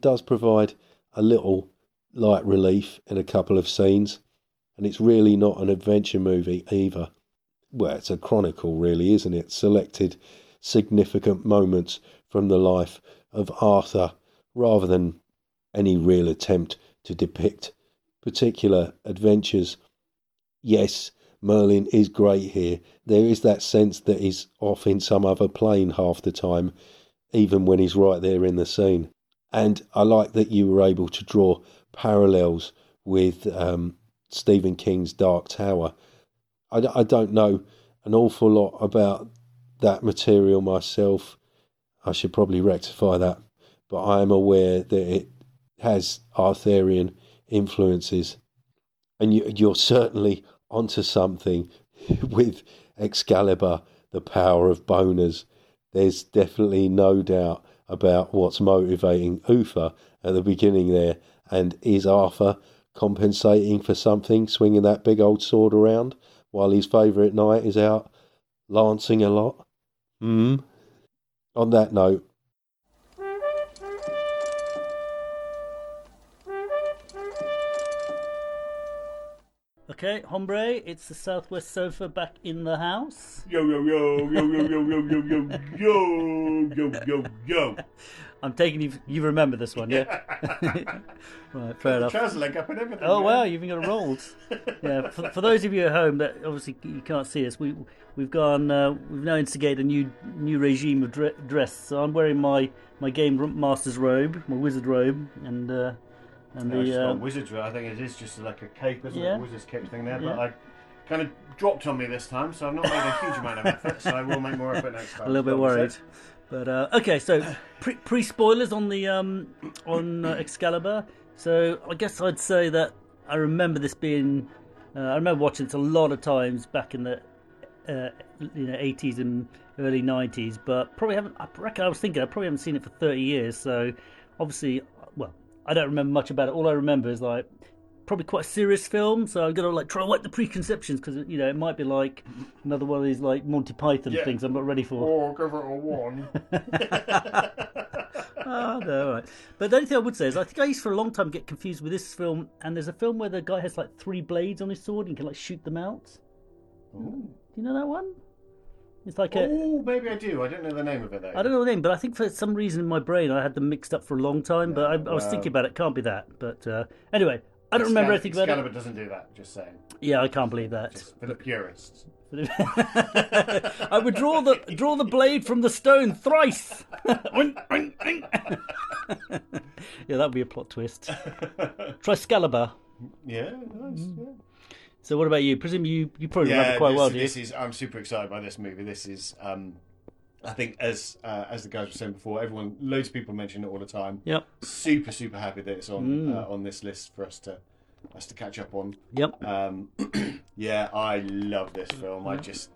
does provide a little light relief in a couple of scenes, and it's really not an adventure movie either. Well, it's a chronicle, really, isn't it? Selected significant moments from the life of Arthur, rather than any real attempt to depict particular adventures. Yes, Merlin is great here. There is that sense that he's off in some other plane half the time, even when he's right there in the scene. And I like that you were able to draw parallels with Stephen King's Dark Tower. I don't know an awful lot about that material myself. I should probably rectify that. But I am aware that it has Arthurian influences. And you're certainly onto something with Excalibur, the power of boners. There's definitely no doubt about what's motivating Uther at the beginning there. And is Arthur compensating for something, swinging that big old sword around while his favourite knight is out lancing a lot? On that note, okay, hombre, it's the Southwest Sofa back in the house. Yo, yo, yo, yo, yo, yo, yo, yo, yo, yo, yo, yo, yo. I'm taking you remember this one, yeah? Right, fair enough. Trouser leg up and everything. Oh, man. wow, you've even got it rolled. Yeah, for those of you at home that obviously you can't see us, we've now instigated a new regime of dress. So I'm wearing my Game Master's robe, my wizard robe, and It's not wizard's robe. I think it is just like a cape, isn't it? A wizard's cape thing there. Yeah. But I kind of dropped on me this time, so I've not made a huge amount of effort. So I will make more effort next time. A little bit worried. But okay, so pre spoilers on the on Excalibur. So I guess I'd say that I remember this being. I remember watching this a lot of times back in the 80s and early 90s, but probably haven't. I reckon I was thinking I probably haven't seen it for 30 years. So obviously, well, I don't remember much about it. All I remember is like probably quite a serious film. So I've got to like try to wipe the preconceptions because it might be like another one of these like Monty Python things I'm not ready for. Oh, give it a 1. Oh, no, right. But the only thing I would say is I think I used for a long time get confused with this film, and there's a film where the guy has like 3 blades on his sword and can like shoot them out. Ooh. Do you know that one? It's like maybe I do. I don't know the name of it though. I don't know the name, but I think for some reason in my brain I had them mixed up for a long time. But I was thinking about it. Can't be that. But anyway, I don't remember anything about it. Excalibur doesn't do that. Just saying. Yeah, I can't believe that. Just for the purists. I would draw the blade from the stone thrice. Yeah, that would be a plot twist. Triscalibur. Yeah, nice. Yeah. So what about you? Presume you probably remember quite well, do you? I'm super excited by this movie. This is, I think, as the guys were saying before, loads of people mention it all the time. Yep. Super, super happy that it's on this list for us to catch up on. Yep. Yeah, I love this film. I just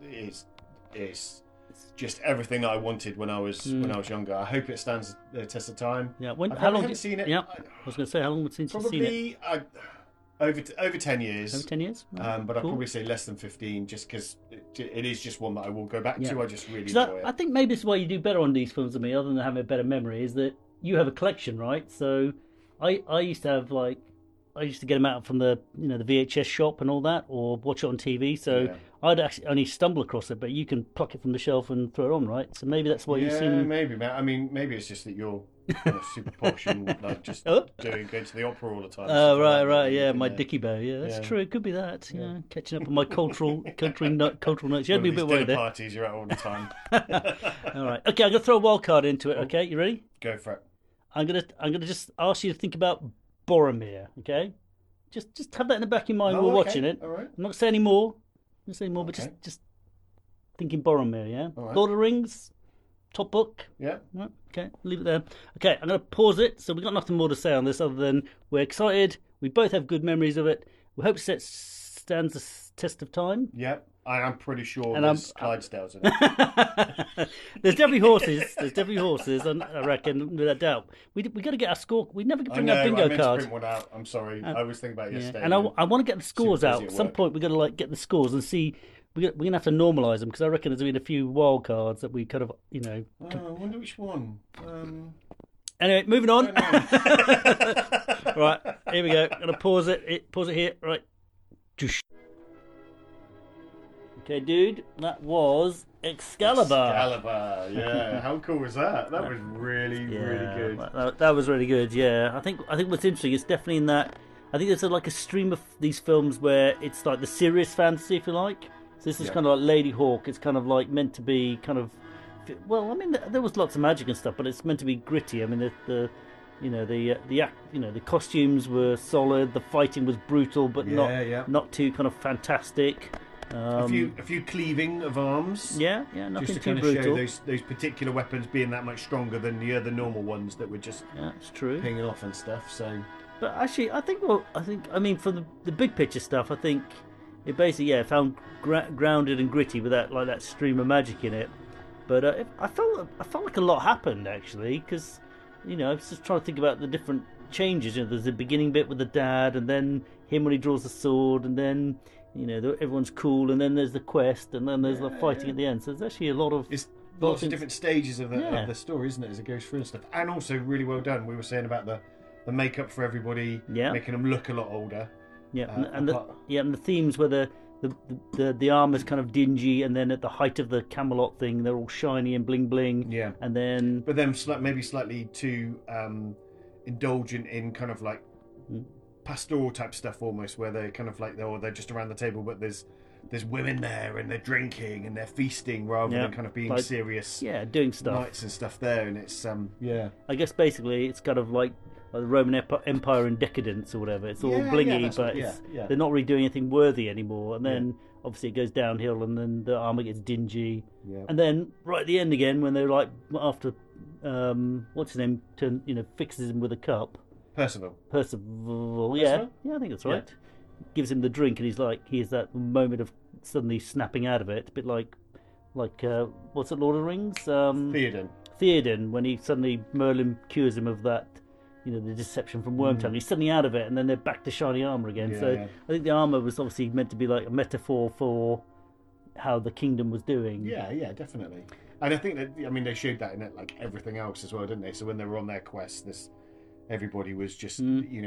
it's just everything that I wanted when I was younger. I hope it stands the test of time. Yeah. How long have you seen it? Yeah. I was going to say how long since you've seen it? Probably over 10 years. Over 10 years? But I'd probably say less than 15 just because it is just one that I will go back to. I just really enjoy it. I think maybe this is why you do better on these films than me, other than having a better memory, is that you have a collection, right? So I used to have I used to get them out from the the VHS shop and all that, or watch it on TV. So I'd actually only stumble across it, but you can pluck it from the shelf and throw it on, right? So maybe that's why you've seen. Yeah, maybe, man. I mean, maybe it's just that you're super posh and just going to the opera all the time. Oh, right, yeah, my Dickie Bow. Yeah, that's true. It could be that. Yeah, catching up on my cultural notes. You had me a bit worried there. Parties you're at all the time. All right, okay. I'm gonna throw a wild card into it. Okay, you ready? Go for it. I'm gonna just ask you to think about Boromir, okay? Just have that in the back of your mind while we're watching it. All right. I'm not going to say any more. But just thinking Boromir, yeah? All right. Lord of the Rings, top book. Yeah. Right, okay, leave it there. Okay, I'm going to pause it. So we've got nothing more to say on this other than we're excited. We both have good memories of it. We hope it stands the test of time. Yeah. I'm pretty sure there's Clydesdales in it. There's definitely horses. I reckon, without doubt. We got to get our score. We never bring our bingo I meant card. to print one out. I'm sorry. I was thinking about it yesterday. And I want to get the scores out. At some point, we've got to get the scores and see. We're going to have to normalise them because I reckon there's been a few wild cards that we could have, I wonder which one. Anyway, moving on. Right, here we go. I'm going to pause it. Pause it here. Right. Okay, dude, that was Excalibur. Excalibur, yeah. How cool was that? That was really good. That was really good. Yeah, I think what's interesting is definitely in that. I think there's like a stream of these films where it's like the serious fantasy, if you like. So this is kind of like Lady Hawk. It's kind of like meant to be kind of. Well, I mean, there was lots of magic and stuff, but it's meant to be gritty. I mean, the costumes were solid. The fighting was brutal, but not too kind of fantastic. A few cleaving of arms. Yeah, nothing just to too kind brutal. of show those particular weapons being that much stronger than the other normal ones that were just it's true pinging off and stuff. So, but actually, I mean, for the big picture stuff, I think it basically found grounded and gritty with that stream of magic in it. But I felt like a lot happened actually, because I was just trying to think about the different changes. There's the beginning bit with the dad, and then him when he draws the sword, and then everyone's cool, and then there's the quest, and then there's the fighting at the end. So there's actually a lot of lots of different stages of the story, isn't it, as it goes through and stuff. And also really well done. We were saying about the makeup for everybody, making them look a lot older. And the themes where the armor's kind of dingy, and then at the height of the Camelot thing, they're all shiny and bling bling. Yeah, and then maybe slightly too indulgent in kind of like pastoral type stuff, almost, where they're kind of like they're just around the table, but there's women there and they're drinking and they're feasting rather than kind of being like, serious. Doing stuff, nights and stuff there, and it's I guess basically it's kind of like the Roman Empire in decadence or whatever. It's all blingy, but they're not really doing anything worthy anymore. And then obviously it goes downhill, and then the armor gets dingy. Yeah. And then right at the end again, when they're like after what's his name fixes him with a cup. Percival. Yeah, I think that's right. Yeah. Gives him the drink, and he has that moment of suddenly snapping out of it, a bit like what's it, Lord of the Rings? Theoden, when Merlin cures him of that. The deception from Wormtongue. He's suddenly out of it, and then they're back to shiny armor again. I think the armor was obviously meant to be like a metaphor for how the kingdom was doing. Yeah, definitely. And I think that they showed that in like everything else as well, didn't they? So when they were on their quest, everybody was just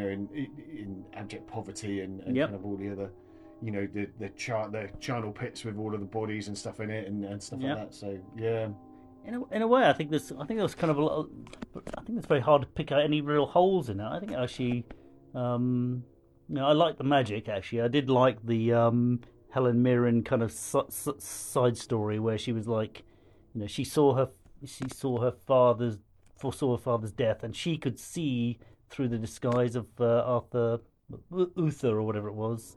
in abject poverty and kind of all the other the charnel pits with all of the bodies and stuff in it and stuff like that. So yeah. In a way, I think there's kind of a lot. I think it's very hard to pick out any real holes in it. I think actually, I like the magic. Actually, I did like the Helen Mirren kind of side story where she was like, she saw her father's death, and she could see through the disguise of Arthur Uther or whatever it was.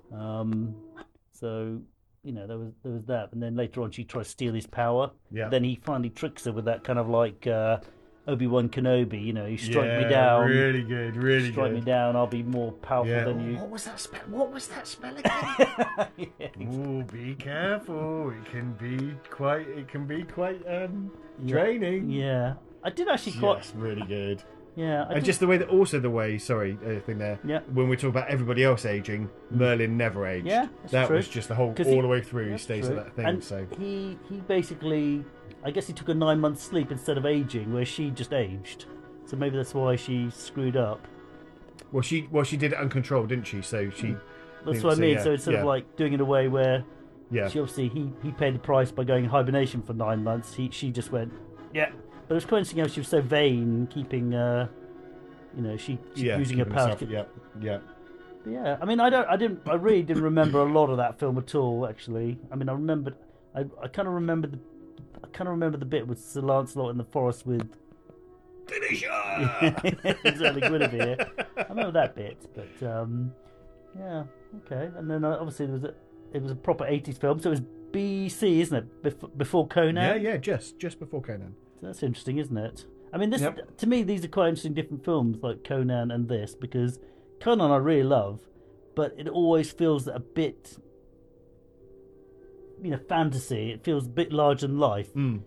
So. There was that, and then later on she tries to steal his power. Yeah. Then he finally tricks her with that kind of like Obi-Wan Kenobi. You strike me down. Really good. Really strike me down. I'll be more powerful than you. What was that spell again? Oh, be careful. It can be quite draining. Yeah, I did actually quite. Yes, really good. Yeah, and just the way thing there. Yeah. When we talk about everybody else aging, Merlin never aged. Yeah, that true. was just all the way through. He stays at that thing. And so he basically, I guess he took a 9 months sleep instead of aging, where she just aged. So maybe that's why she screwed up. Well, she did it uncontrolled, didn't she? So she. That's what I mean. So instead of like doing it away where. Yeah. She obviously he paid the price by going in hibernation for 9 months. She just went. Yeah. But it was quite interesting how she was so vain, keeping, she using her power. Yeah. But yeah, I mean, I really didn't remember a lot of that film at all. Actually, I mean, I kind of remember the bit with Sir Lancelot in the forest with. Finisher. Exactly, Guinevere. I remember that bit, but yeah, okay. And then obviously it was a proper 80s film, so it was BC, isn't it? Before Conan. Yeah, just before Conan. So that's interesting, isn't it? I mean, to me, these are quite interesting different films, like Conan and this, because Conan I really love, but it always feels a bit, fantasy. It feels a bit larger than life.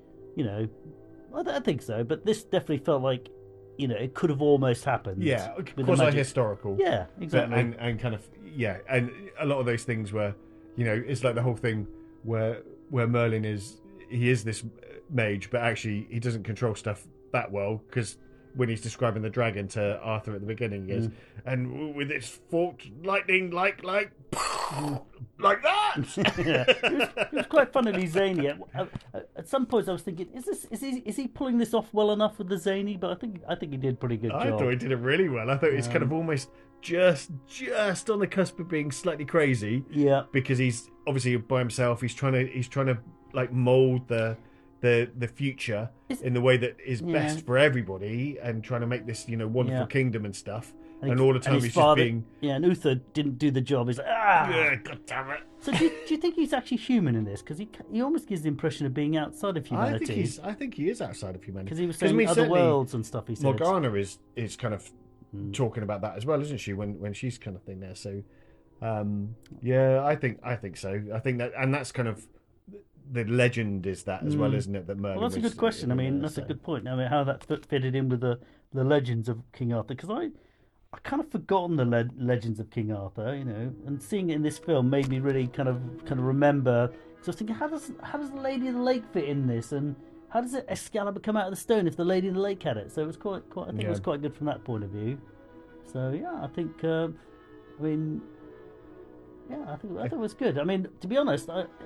I think so, but this definitely felt like, it could have almost happened. Yeah, quasi historical. Yeah, exactly. And kind of, and a lot of those things were, it's like the whole thing where Merlin is this mage, but actually he doesn't control stuff that well because when he's describing the dragon to Arthur at the beginning, he goes, and with its forked lightning, like that. Yeah. It was quite funnily zany. At some points, I was thinking, is he pulling this off well enough with the zany? But I think he did a pretty good job. I thought he did it really well. I thought it was kind of almost just on the cusp of being slightly crazy. Yeah, because he's obviously by himself. He's trying to like mold the future in the way that is best for everybody, and trying to make this wonderful kingdom and stuff. And all the time he's just being... Yeah, and Uther didn't do the job. He's like, ah! Yeah, God damn it. So do you think he's actually human in this? Because he almost gives the impression of being outside of humanity. I think he is outside of humanity. Because he was saying other worlds and stuff, he said. Morgana is kind of talking about that as well, isn't she, when she's kind of thing there. So, yeah, I think so. I think that... And that's kind of... The legend is that as well, isn't it? That Merlin. Well, that's a good question. I mean, that's a good point. I mean, how that fitted in with the legends of King Arthur, because I kind of forgotten the legends of King Arthur, and seeing it in this film made me really kind of remember. So I was thinking, how does the Lady of the Lake fit in this, and how does Excalibur come out of the stone if the Lady of the Lake had it? So it was quite. I think it was quite good from that point of view. So yeah, I think. I think it was good. I mean, to be honest,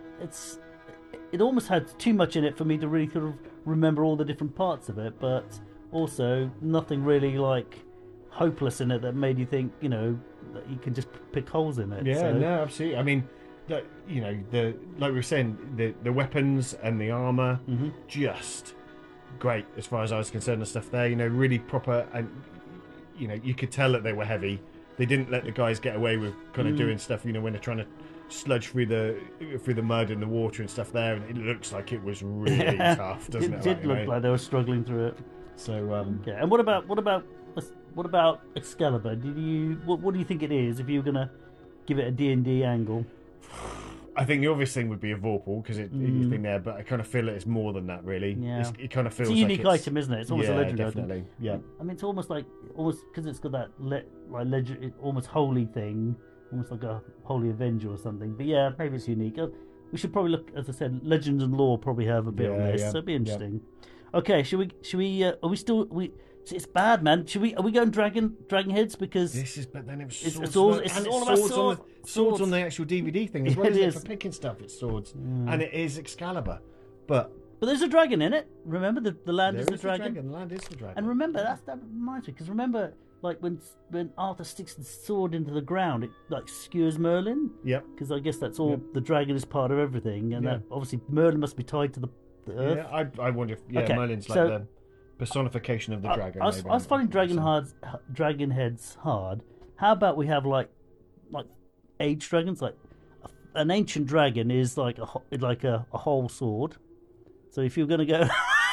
it almost had too much in it for me to really sort of remember all the different parts of it, but also nothing really like hopeless in it that made you think, that you can just pick holes in it. Yeah, no, absolutely. I mean, like we were saying, the weapons and the armor, just great as far as I was concerned. The stuff there, really proper, and you could tell that they were heavy. They didn't let the guys get away with kind of doing stuff, when they're trying to sludge through the mud and the water and stuff there, and it looks like it was really tough, doesn't it? It did look like they were struggling through it. So okay. And what about Excalibur? What do you think it is if you were gonna give it a D&D angle? I think the obvious thing would be a Vorpal, because it's thing there, but I kind of feel it's more than that, really. Yeah. It kind of feels it's a unique like item, isn't it? It's almost a legend definitely. item. Yeah. I mean, it's almost because it's got that legend, almost holy thing, almost like a holy avenger or something. But yeah, maybe it's unique. We should probably look, as I said, legends and lore probably have a bit on this, so it'd be interesting. Yeah. Okay, should we? Are we still? It's bad, man. Are we going dragon heads, because this is? But then it's all about swords on the actual DVD thing as well. It is for picking stuff. It's swords, and it is Excalibur, but there's a dragon in it. Remember, the land is the dragon. The land is the dragon. And remember, that reminds me, because remember, like when Arthur sticks the sword into the ground, it like skewers Merlin. Yep. Because I guess that's all. Yep. The dragon is part of everything, and that obviously Merlin must be tied to the earth. Yeah, I wonder if Merlin's like the personification of the dragon. I was finding dragon heads hard. How about we have like aged dragons? Like an ancient dragon is like a whole sword. So if you're going to go,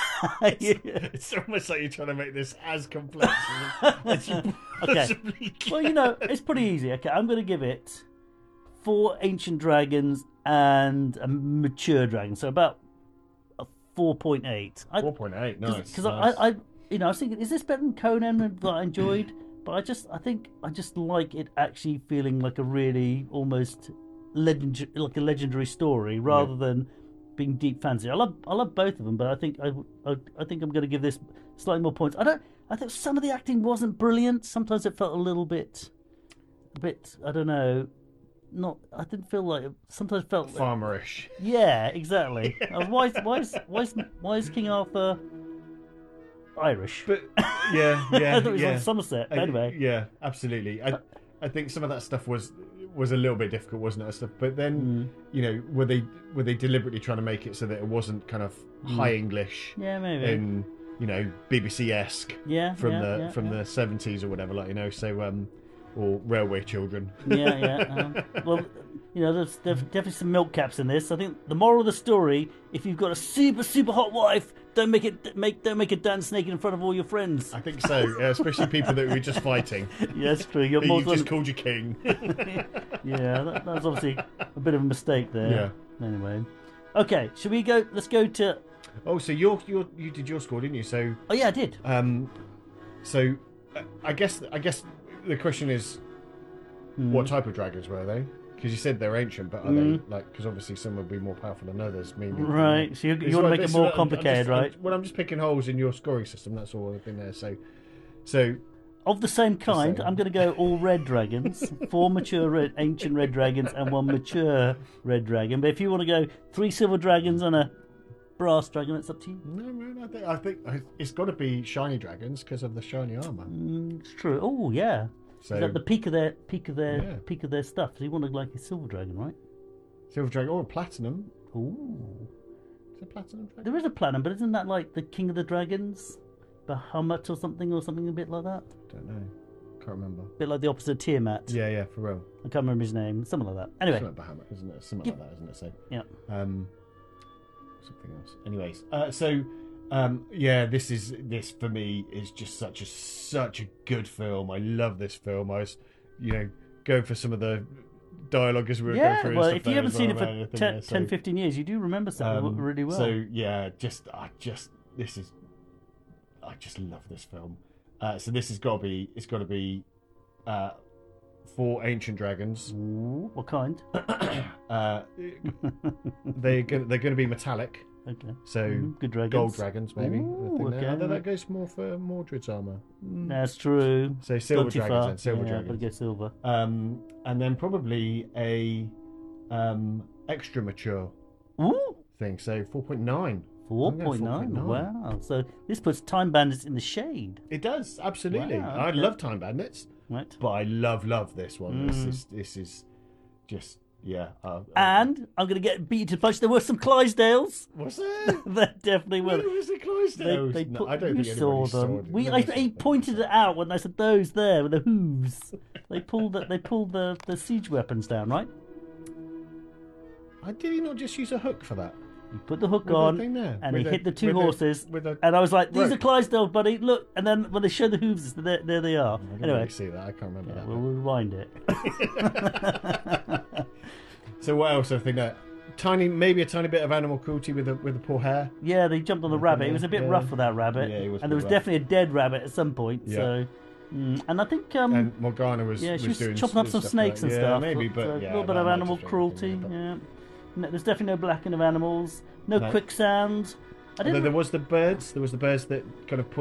it's almost like you're trying to make this as complex as you possibly can. Well, it's pretty easy. Okay, I'm going to give it 4 ancient dragons and a mature dragon. So about 4.8. 4.8, nice. Because I was thinking, is this better than Conan that I enjoyed? But I think I just like it actually feeling like a really almost legendary story rather than being deep fantasy. I love both of them, but I think I'm going to give this slightly more points. I think some of the acting wasn't brilliant. Sometimes it felt a bit. I don't know. I didn't feel like it. Sometimes felt farmerish. Yeah, exactly. Why is King Arthur Irish? But yeah. I thought he was from Somerset. But anyway, yeah, absolutely. I think some of that stuff was a little bit difficult, wasn't it? Stuff, but then were they deliberately trying to make it so that it wasn't kind of high English? Yeah, maybe. And BBC-esque. Yeah, from the 70s or whatever, So or Railway Children. Yeah. Well, there's definitely some milk caps in this. I think the moral of the story: if you've got a super hot wife, don't make it dance naked in front of all your friends. I think so, especially people that were just fighting. Yeah, that's true. You just called your king. Yeah, that was obviously a bit of a mistake there. Yeah. Anyway, okay, should we go? Let's go to. Oh, so you did your score, didn't you? So. Oh yeah, I did. So, I guess the question is, what type of dragons were they? Because you said they're ancient, but are they because obviously some would be more powerful than others. Maybe right. So you want to make it more complicated, right? I'm just picking holes in your scoring system. That's all I've been there. So, So of the same kind, I'm going to go all red dragons. 4 mature ancient red dragons and 1 mature red dragon. But if you want to go 3 silver dragons and a brass dragon, it's up to you. No, man, I think it's got to be shiny dragons because of the shiny armor. It's true. Oh yeah. So is that the peak of their stuff? So you want to like a silver dragon, right? Silver dragon or a platinum. Ooh. Is it a platinum dragon? There is a platinum, but isn't that like the king of the dragons? Bahamut or something a bit like that? Don't know. Can't remember. A bit like the opposite of Tiamat. Yeah, for real. I can't remember his name. Something like that. Anyway. Something like Bahamut, isn't it? Something like that, isn't it? So, yeah. Something else. Anyways, this for me is just such a good film. I love this film. I was, going for some of the dialogue as we were going through. Well, and if you haven't seen it for 10, so, 15 years, you do remember something really well. So yeah, I just love this film. So this has got to be 4 ancient dragons. Ooh, what kind? They're going to be metallic. Okay. So good dragons. Gold dragons, maybe. Ooh, okay. Although that goes more for Mordred's armor. That's true. So silver dragons and silver dragons. But get silver. And then probably a extra mature thing. So 4.9. 4.9. Wow. So this puts Time Bandits in the shade. It does, absolutely. Wow, I love Time Bandits. Right. But I love this one. This is just, yeah. And I'm going to get beat to punch. There were some Clydesdales. Was there? There definitely were. Where was the Clydesdales? I don't think anybody saw them. I pointed it out when I said those there with the hooves. They pulled the siege weapons down, right? Did he not just use a hook for that? He put the hook on, and he hit the 2 horses. And I was like, "These are Clydesdales, buddy. Look!" And then when they show the hooves, there they are. I didn't anyway, really see that. I can't remember that. We'll rewind it. So what else? I think that maybe a tiny bit of animal cruelty with the poor hare. Yeah, they jumped on the rabbit. It was a bit rough with that rabbit. Yeah, it was. And there was definitely a dead rabbit at some point. Yeah. So, and I think and Morgana was she was doing chopping up some snakes and stuff. Maybe, but a little bit of animal cruelty. Yeah. No, there's definitely no blackening of animals. No quicksand. There was the birds. There was the birds that kind of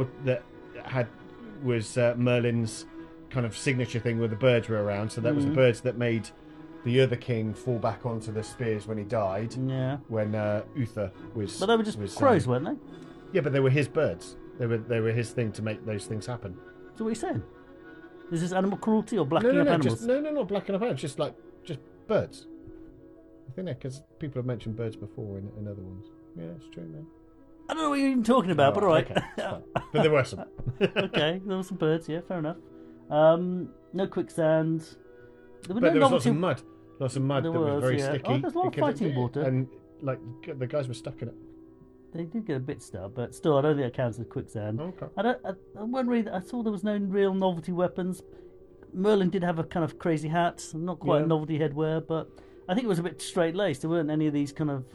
was Merlin's kind of signature thing where the birds were around. So that was the birds that made the other king fall back onto the spears when he died. Yeah. When Uther was. But they were just crows, weren't they? Yeah, but they were his birds. They were his thing to make those things happen. So what are you saying? Is this animal cruelty or blackening of animals? Not blackening of animals. Just birds. I think that because people have mentioned birds before in other ones. Yeah, it's true, man. I don't know what you're even talking about, but all right. Okay, but there were some. Okay, there were some birds, yeah, fair enough. No quicksand. There was lots of mud. Lots of mud that was very sticky. Oh, there's a lot of fighting water. And, the guys were stuck in it. They did get a bit stuck, but still, I don't think that counts as quicksand. Okay. I saw there was no real novelty weapons. Merlin did have a kind of crazy hat, not quite novelty headwear, but I think it was a bit straight-laced. There weren't any of these kind of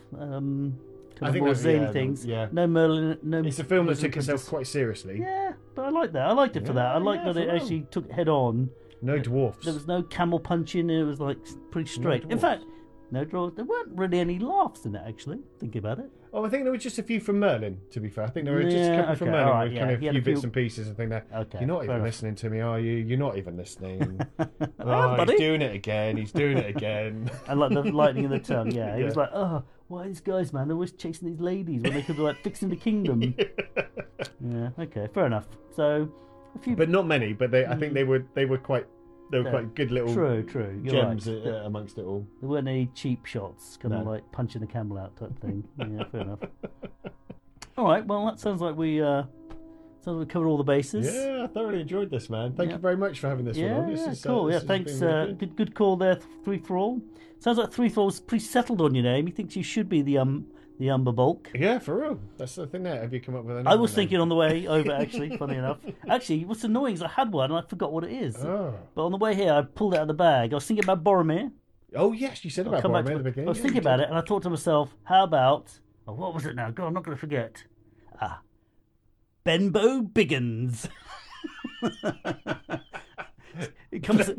more zany things. Yeah. No Merlin. No. It's a film that took itself quite seriously. Yeah, but I like that. I liked it for that. I liked that it actually took it head on. No dwarfs. There was no camel punching. It was pretty straight. In fact, no dwarfs. There weren't really any laughs in it. Actually, thinking about it. Oh, I think there were just a few from Merlin. To be fair, I think there were just a couple from Merlin right, with kind of a few bits and pieces. I think that you're not even listening to me, are you? You're not even listening. He's doing it again. He's doing it again. And like the lightning in the tongue. Yeah, he was like, oh, why are these guys, man? They're always chasing these ladies when they could be fixing the kingdom. Yeah. Okay. Fair enough. So, a few, but not many. But I think they were quite. They were quite good little true. You're gems right. Amongst it all. There weren't any cheap shots, kind of like punching the camel out type thing. Yeah, fair enough. All right, well, that sounds like we covered all the bases. Yeah, I thoroughly enjoyed this, man. Thank you very much for having this one on. This is cool. Thanks. Really good call there, Three for All. Sounds like Three for All's pretty settled on your name. He thinks you should be the Umber Bulk. Yeah, for real. That's the thing there. Have you come up with another I was thinking on the way over, actually, funny enough. Actually, what's annoying is I had one and I forgot what it is. Oh. But on the way here, I pulled it out of the bag. I was thinking about Boromir. Oh, yes, you said about Boromir at the beginning. I was thinking about it and I thought to myself, how about... Oh, what was it now? God, I'm not going to forget. Benbow Biggins. It comes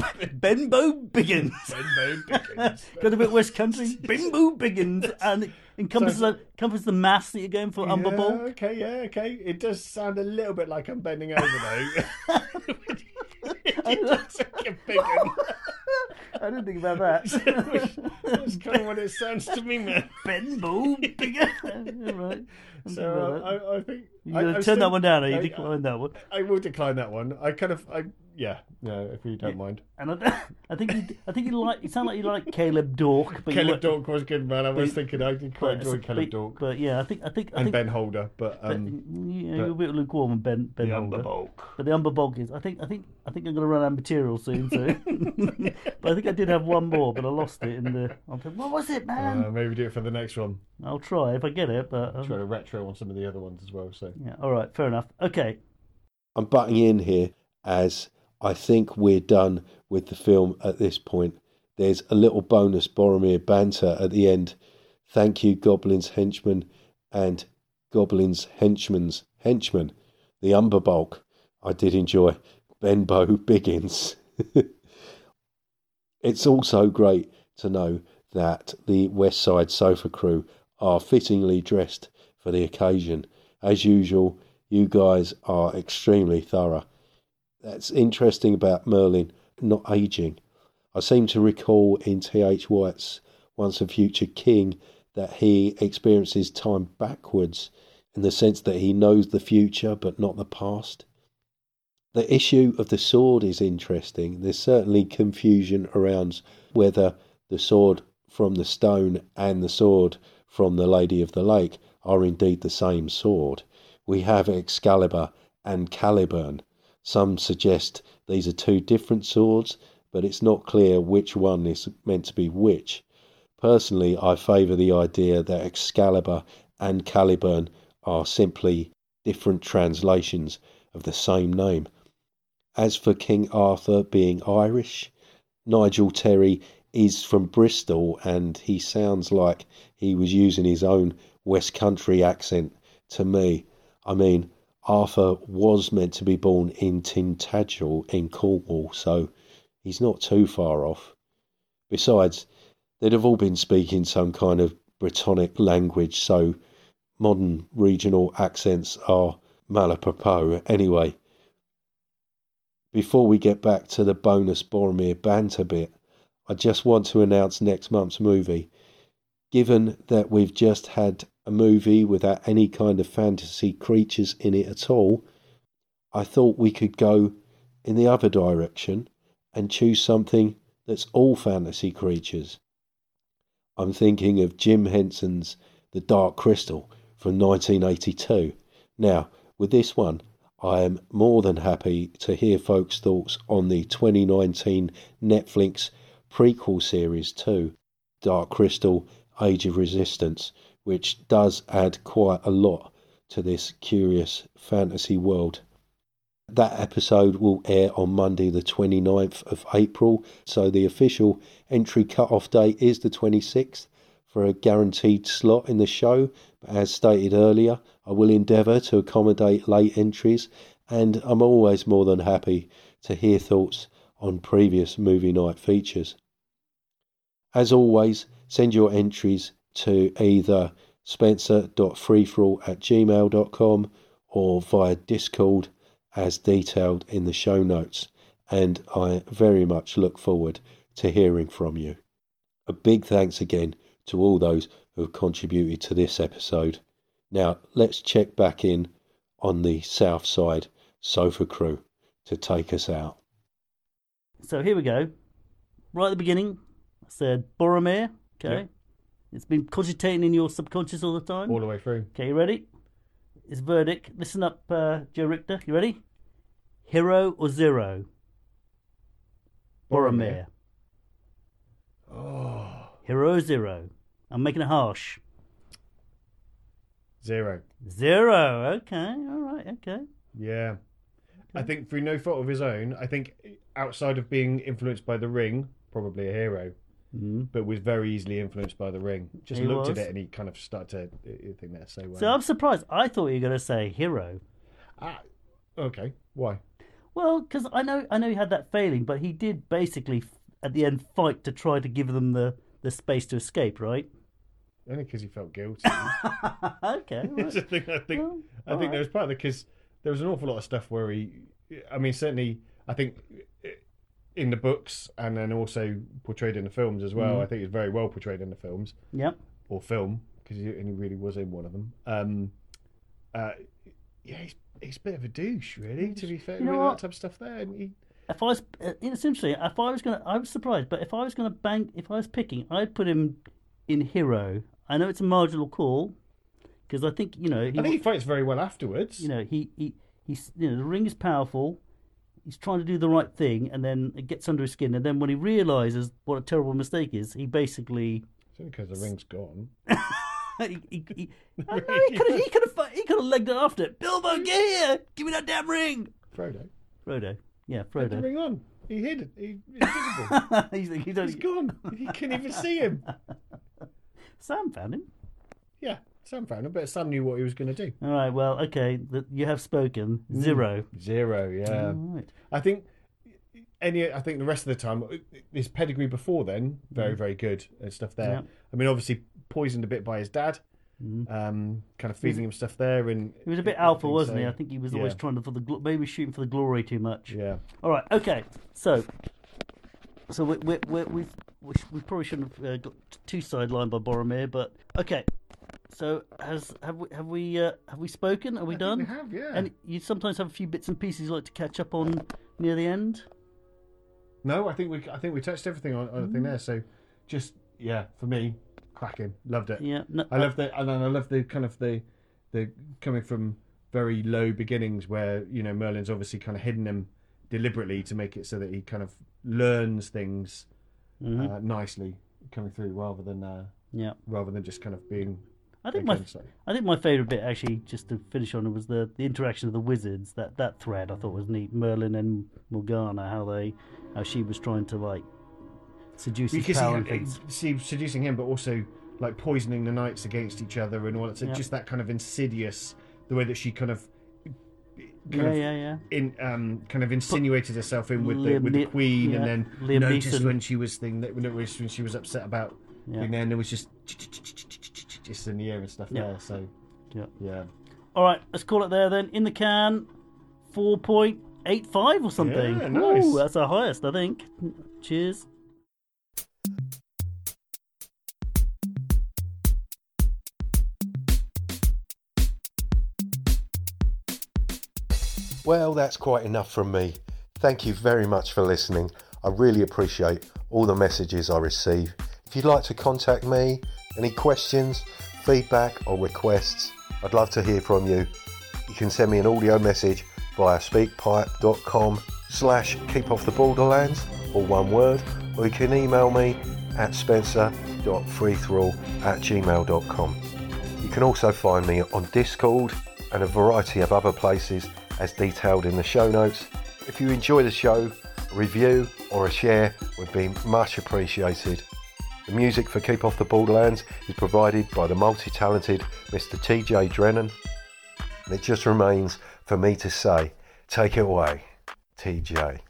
Benbow Biggins. Benbow Biggins. Got a bit West Country. Benbow Biggins. And encompasses the mass that you're going for, Umber Bulk. Okay. It does sound a little bit like I'm bending over, though. It looks like a big one. I didn't think about that. That's kind of what it sounds to me, man. Benbo bigger. Right. So I think you're going to turn that one down, or you decline that one? I will decline that one. If you don't mind. And I think you like. It sounded like you like Caleb Dork. But Caleb Dork was good, man. I was thinking I did quite enjoy Caleb Dork. But yeah, I think Ben Holder, you're a bit lukewarm on Ben the Holder. Umber Bulk. But the Umber Bulk is. I think I'm going to run out of material soon. So, but I think I did have one more, but I lost it in the. I'm thinking, what was it, man? Maybe do it for the next one. I'll try if I get it, but try to retro on some of the other ones as well. So yeah, all right, fair enough. Okay, I'm butting in here as I think we're done with the film at this point. There's a little bonus Boromir banter at the end. Thank you, Goblin's Henchman and Goblin's Henchman's Henchman, the Umber Bulk. I did enjoy Benbow Biggins. It's also great to know that the West Side Sofa crew are fittingly dressed for the occasion. As usual, you guys are extremely thorough. That's interesting about Merlin not aging. I seem to recall in T.H. White's Once a Future King that he experiences time backwards in the sense that he knows the future but not the past. The issue of the sword is interesting. There's certainly confusion around whether the sword from the stone and the sword from the Lady of the Lake are indeed the same sword. We have Excalibur and Caliburn. Some suggest these are two different swords, but it's not clear which one is meant to be which. Personally, I favour the idea that Excalibur and Caliburn are simply different translations of the same name. As for King Arthur being Irish, Nigel Terry is from Bristol and he sounds like he was using his own West Country accent to me. I mean, Arthur was meant to be born in Tintagel in Cornwall, so he's not too far off. Besides, they'd have all been speaking some kind of Brittonic language, so modern regional accents are malapropos anyway. Before we get back to the bonus Boromir banter bit, I just want to announce next month's movie. Given that we've just had a movie without any kind of fantasy creatures in it at all, I thought we could go in the other direction and choose something that's all fantasy creatures. I'm thinking of Jim Henson's The Dark Crystal from 1982. Now, with this one, I am more than happy to hear folks' thoughts on the 2019 Netflix prequel series too, Dark Crystal Age of Resistance, which does add quite a lot to this curious fantasy world. That episode will air on Monday the 29th of April, so the official entry cut-off date is the 26th for a guaranteed slot in the show. But as stated earlier, I will endeavour to accommodate late entries, and I'm always more than happy to hear thoughts on previous movie night features. As always, send your entries to either spencer.freeforall@gmail.com or via Discord as detailed in the show notes, and I very much look forward to hearing from you. A big thanks again to all those who have contributed to this episode. Now let's check back in on the South Side Sofa crew to take us out. So here we go. Right at the beginning, I said Boromir. Okay. Yep. It's been cogitating in your subconscious all the time. All the way through. Okay, you ready? His verdict. Listen up, Joe Richter. You ready? Hero or zero? Boromir. Oh. Hero or zero? I'm making it harsh. Zero. Zero. Okay. All right. Okay. Yeah. I think through no fault of his own, I think outside of being influenced by the Ring, probably a hero. But was very easily influenced by the Ring. Just looked at it and he kind of started to think that so well. So I'm surprised. I thought you were going to say hero. Okay. Why? Well, because I know he had that failing, but he did basically at the end fight to try to give them the space to escape, right? only because he felt guilty. Okay. Right. I think there was part of it because there was an awful lot of stuff where certainly, I think in the books and then also portrayed in the films as well. I think it's very well portrayed in the films. Yep. Or film, because he really was in one of them. He's a bit of a douche, really. To be fair, that type of stuff there. And if I was, it's interesting. I was surprised, but if I was picking, I'd put him in hero. I know it's a marginal call because I think I think he fights very well afterwards. He's the ring is powerful. He's trying to do the right thing, and then it gets under his skin. And then when he realizes what a terrible mistake is, he basically. It's only because the ring's gone. he could have legged it after it. Bilbo, get here! Give me that damn ring! Frodo. Yeah, Frodo. Had the ring on. He hid it. He's invisible. He's gone. You can't even see him. Sam found him. Yeah, Sam found him, but Sam knew what he was going to do. All right, well, okay, you have spoken. 0. 0, yeah. All right. I think the rest of the time, his pedigree before then, very, very good and stuff there. Yeah. I mean, obviously poisoned a bit by his dad, kind of feeding him stuff there. And he was a bit alpha, wasn't he? I think he was always trying to maybe shooting for the glory too much. Yeah. All right, okay, so we probably shouldn't have got too sidelined by Boromir, but okay. So have we spoken? Are we done? We have, yeah. And you sometimes have a few bits and pieces you like to catch up on near the end. No, I think we touched everything on the thing there. So, just for me, cracking, loved it. Yeah, no, I love the kind of the coming from very low beginnings where Merlin's obviously kind of hidden him deliberately to make it so that he kind of learns things nicely coming through rather than just kind of being. I think my favourite bit, actually, just to finish on, was the interaction of the wizards. That thread I thought was neat. Merlin and Morgana, how she was trying to seduce his power and things. Seducing him, but also poisoning the knights against each other and all that. So just that kind of insidious, the way that she kind of insinuated herself in with the queen, and then Liam noticed Neeson. when she was upset about. And then there was just in the air and stuff there. So, yeah. All right, let's call it there then. In the can, 4.85 or something. Yeah, nice. Ooh, that's our highest, I think. Cheers. Well, that's quite enough from me. Thank you very much for listening. I really appreciate all the messages I receive. If you'd like to contact me, any questions, feedback or requests, I'd love to hear from you. You can send me an audio message via speakpipe.com/keepofftheborderlands, all one word, or you can email me at spencer.freethrall@gmail.com. You can also find me on Discord and a variety of other places as detailed in the show notes. If you enjoy the show, a review or a share would be much appreciated. The music for Keep Off the Borderlands is provided by the multi-talented Mr. TJ Drennan. And it just remains for me to say, take it away, TJ.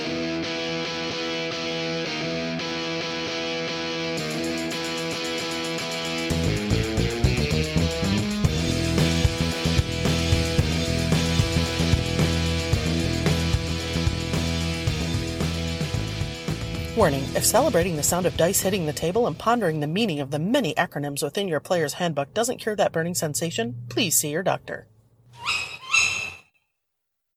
Warning, if celebrating the sound of dice hitting the table and pondering the meaning of the many acronyms within your player's handbook doesn't cure that burning sensation, please see your doctor.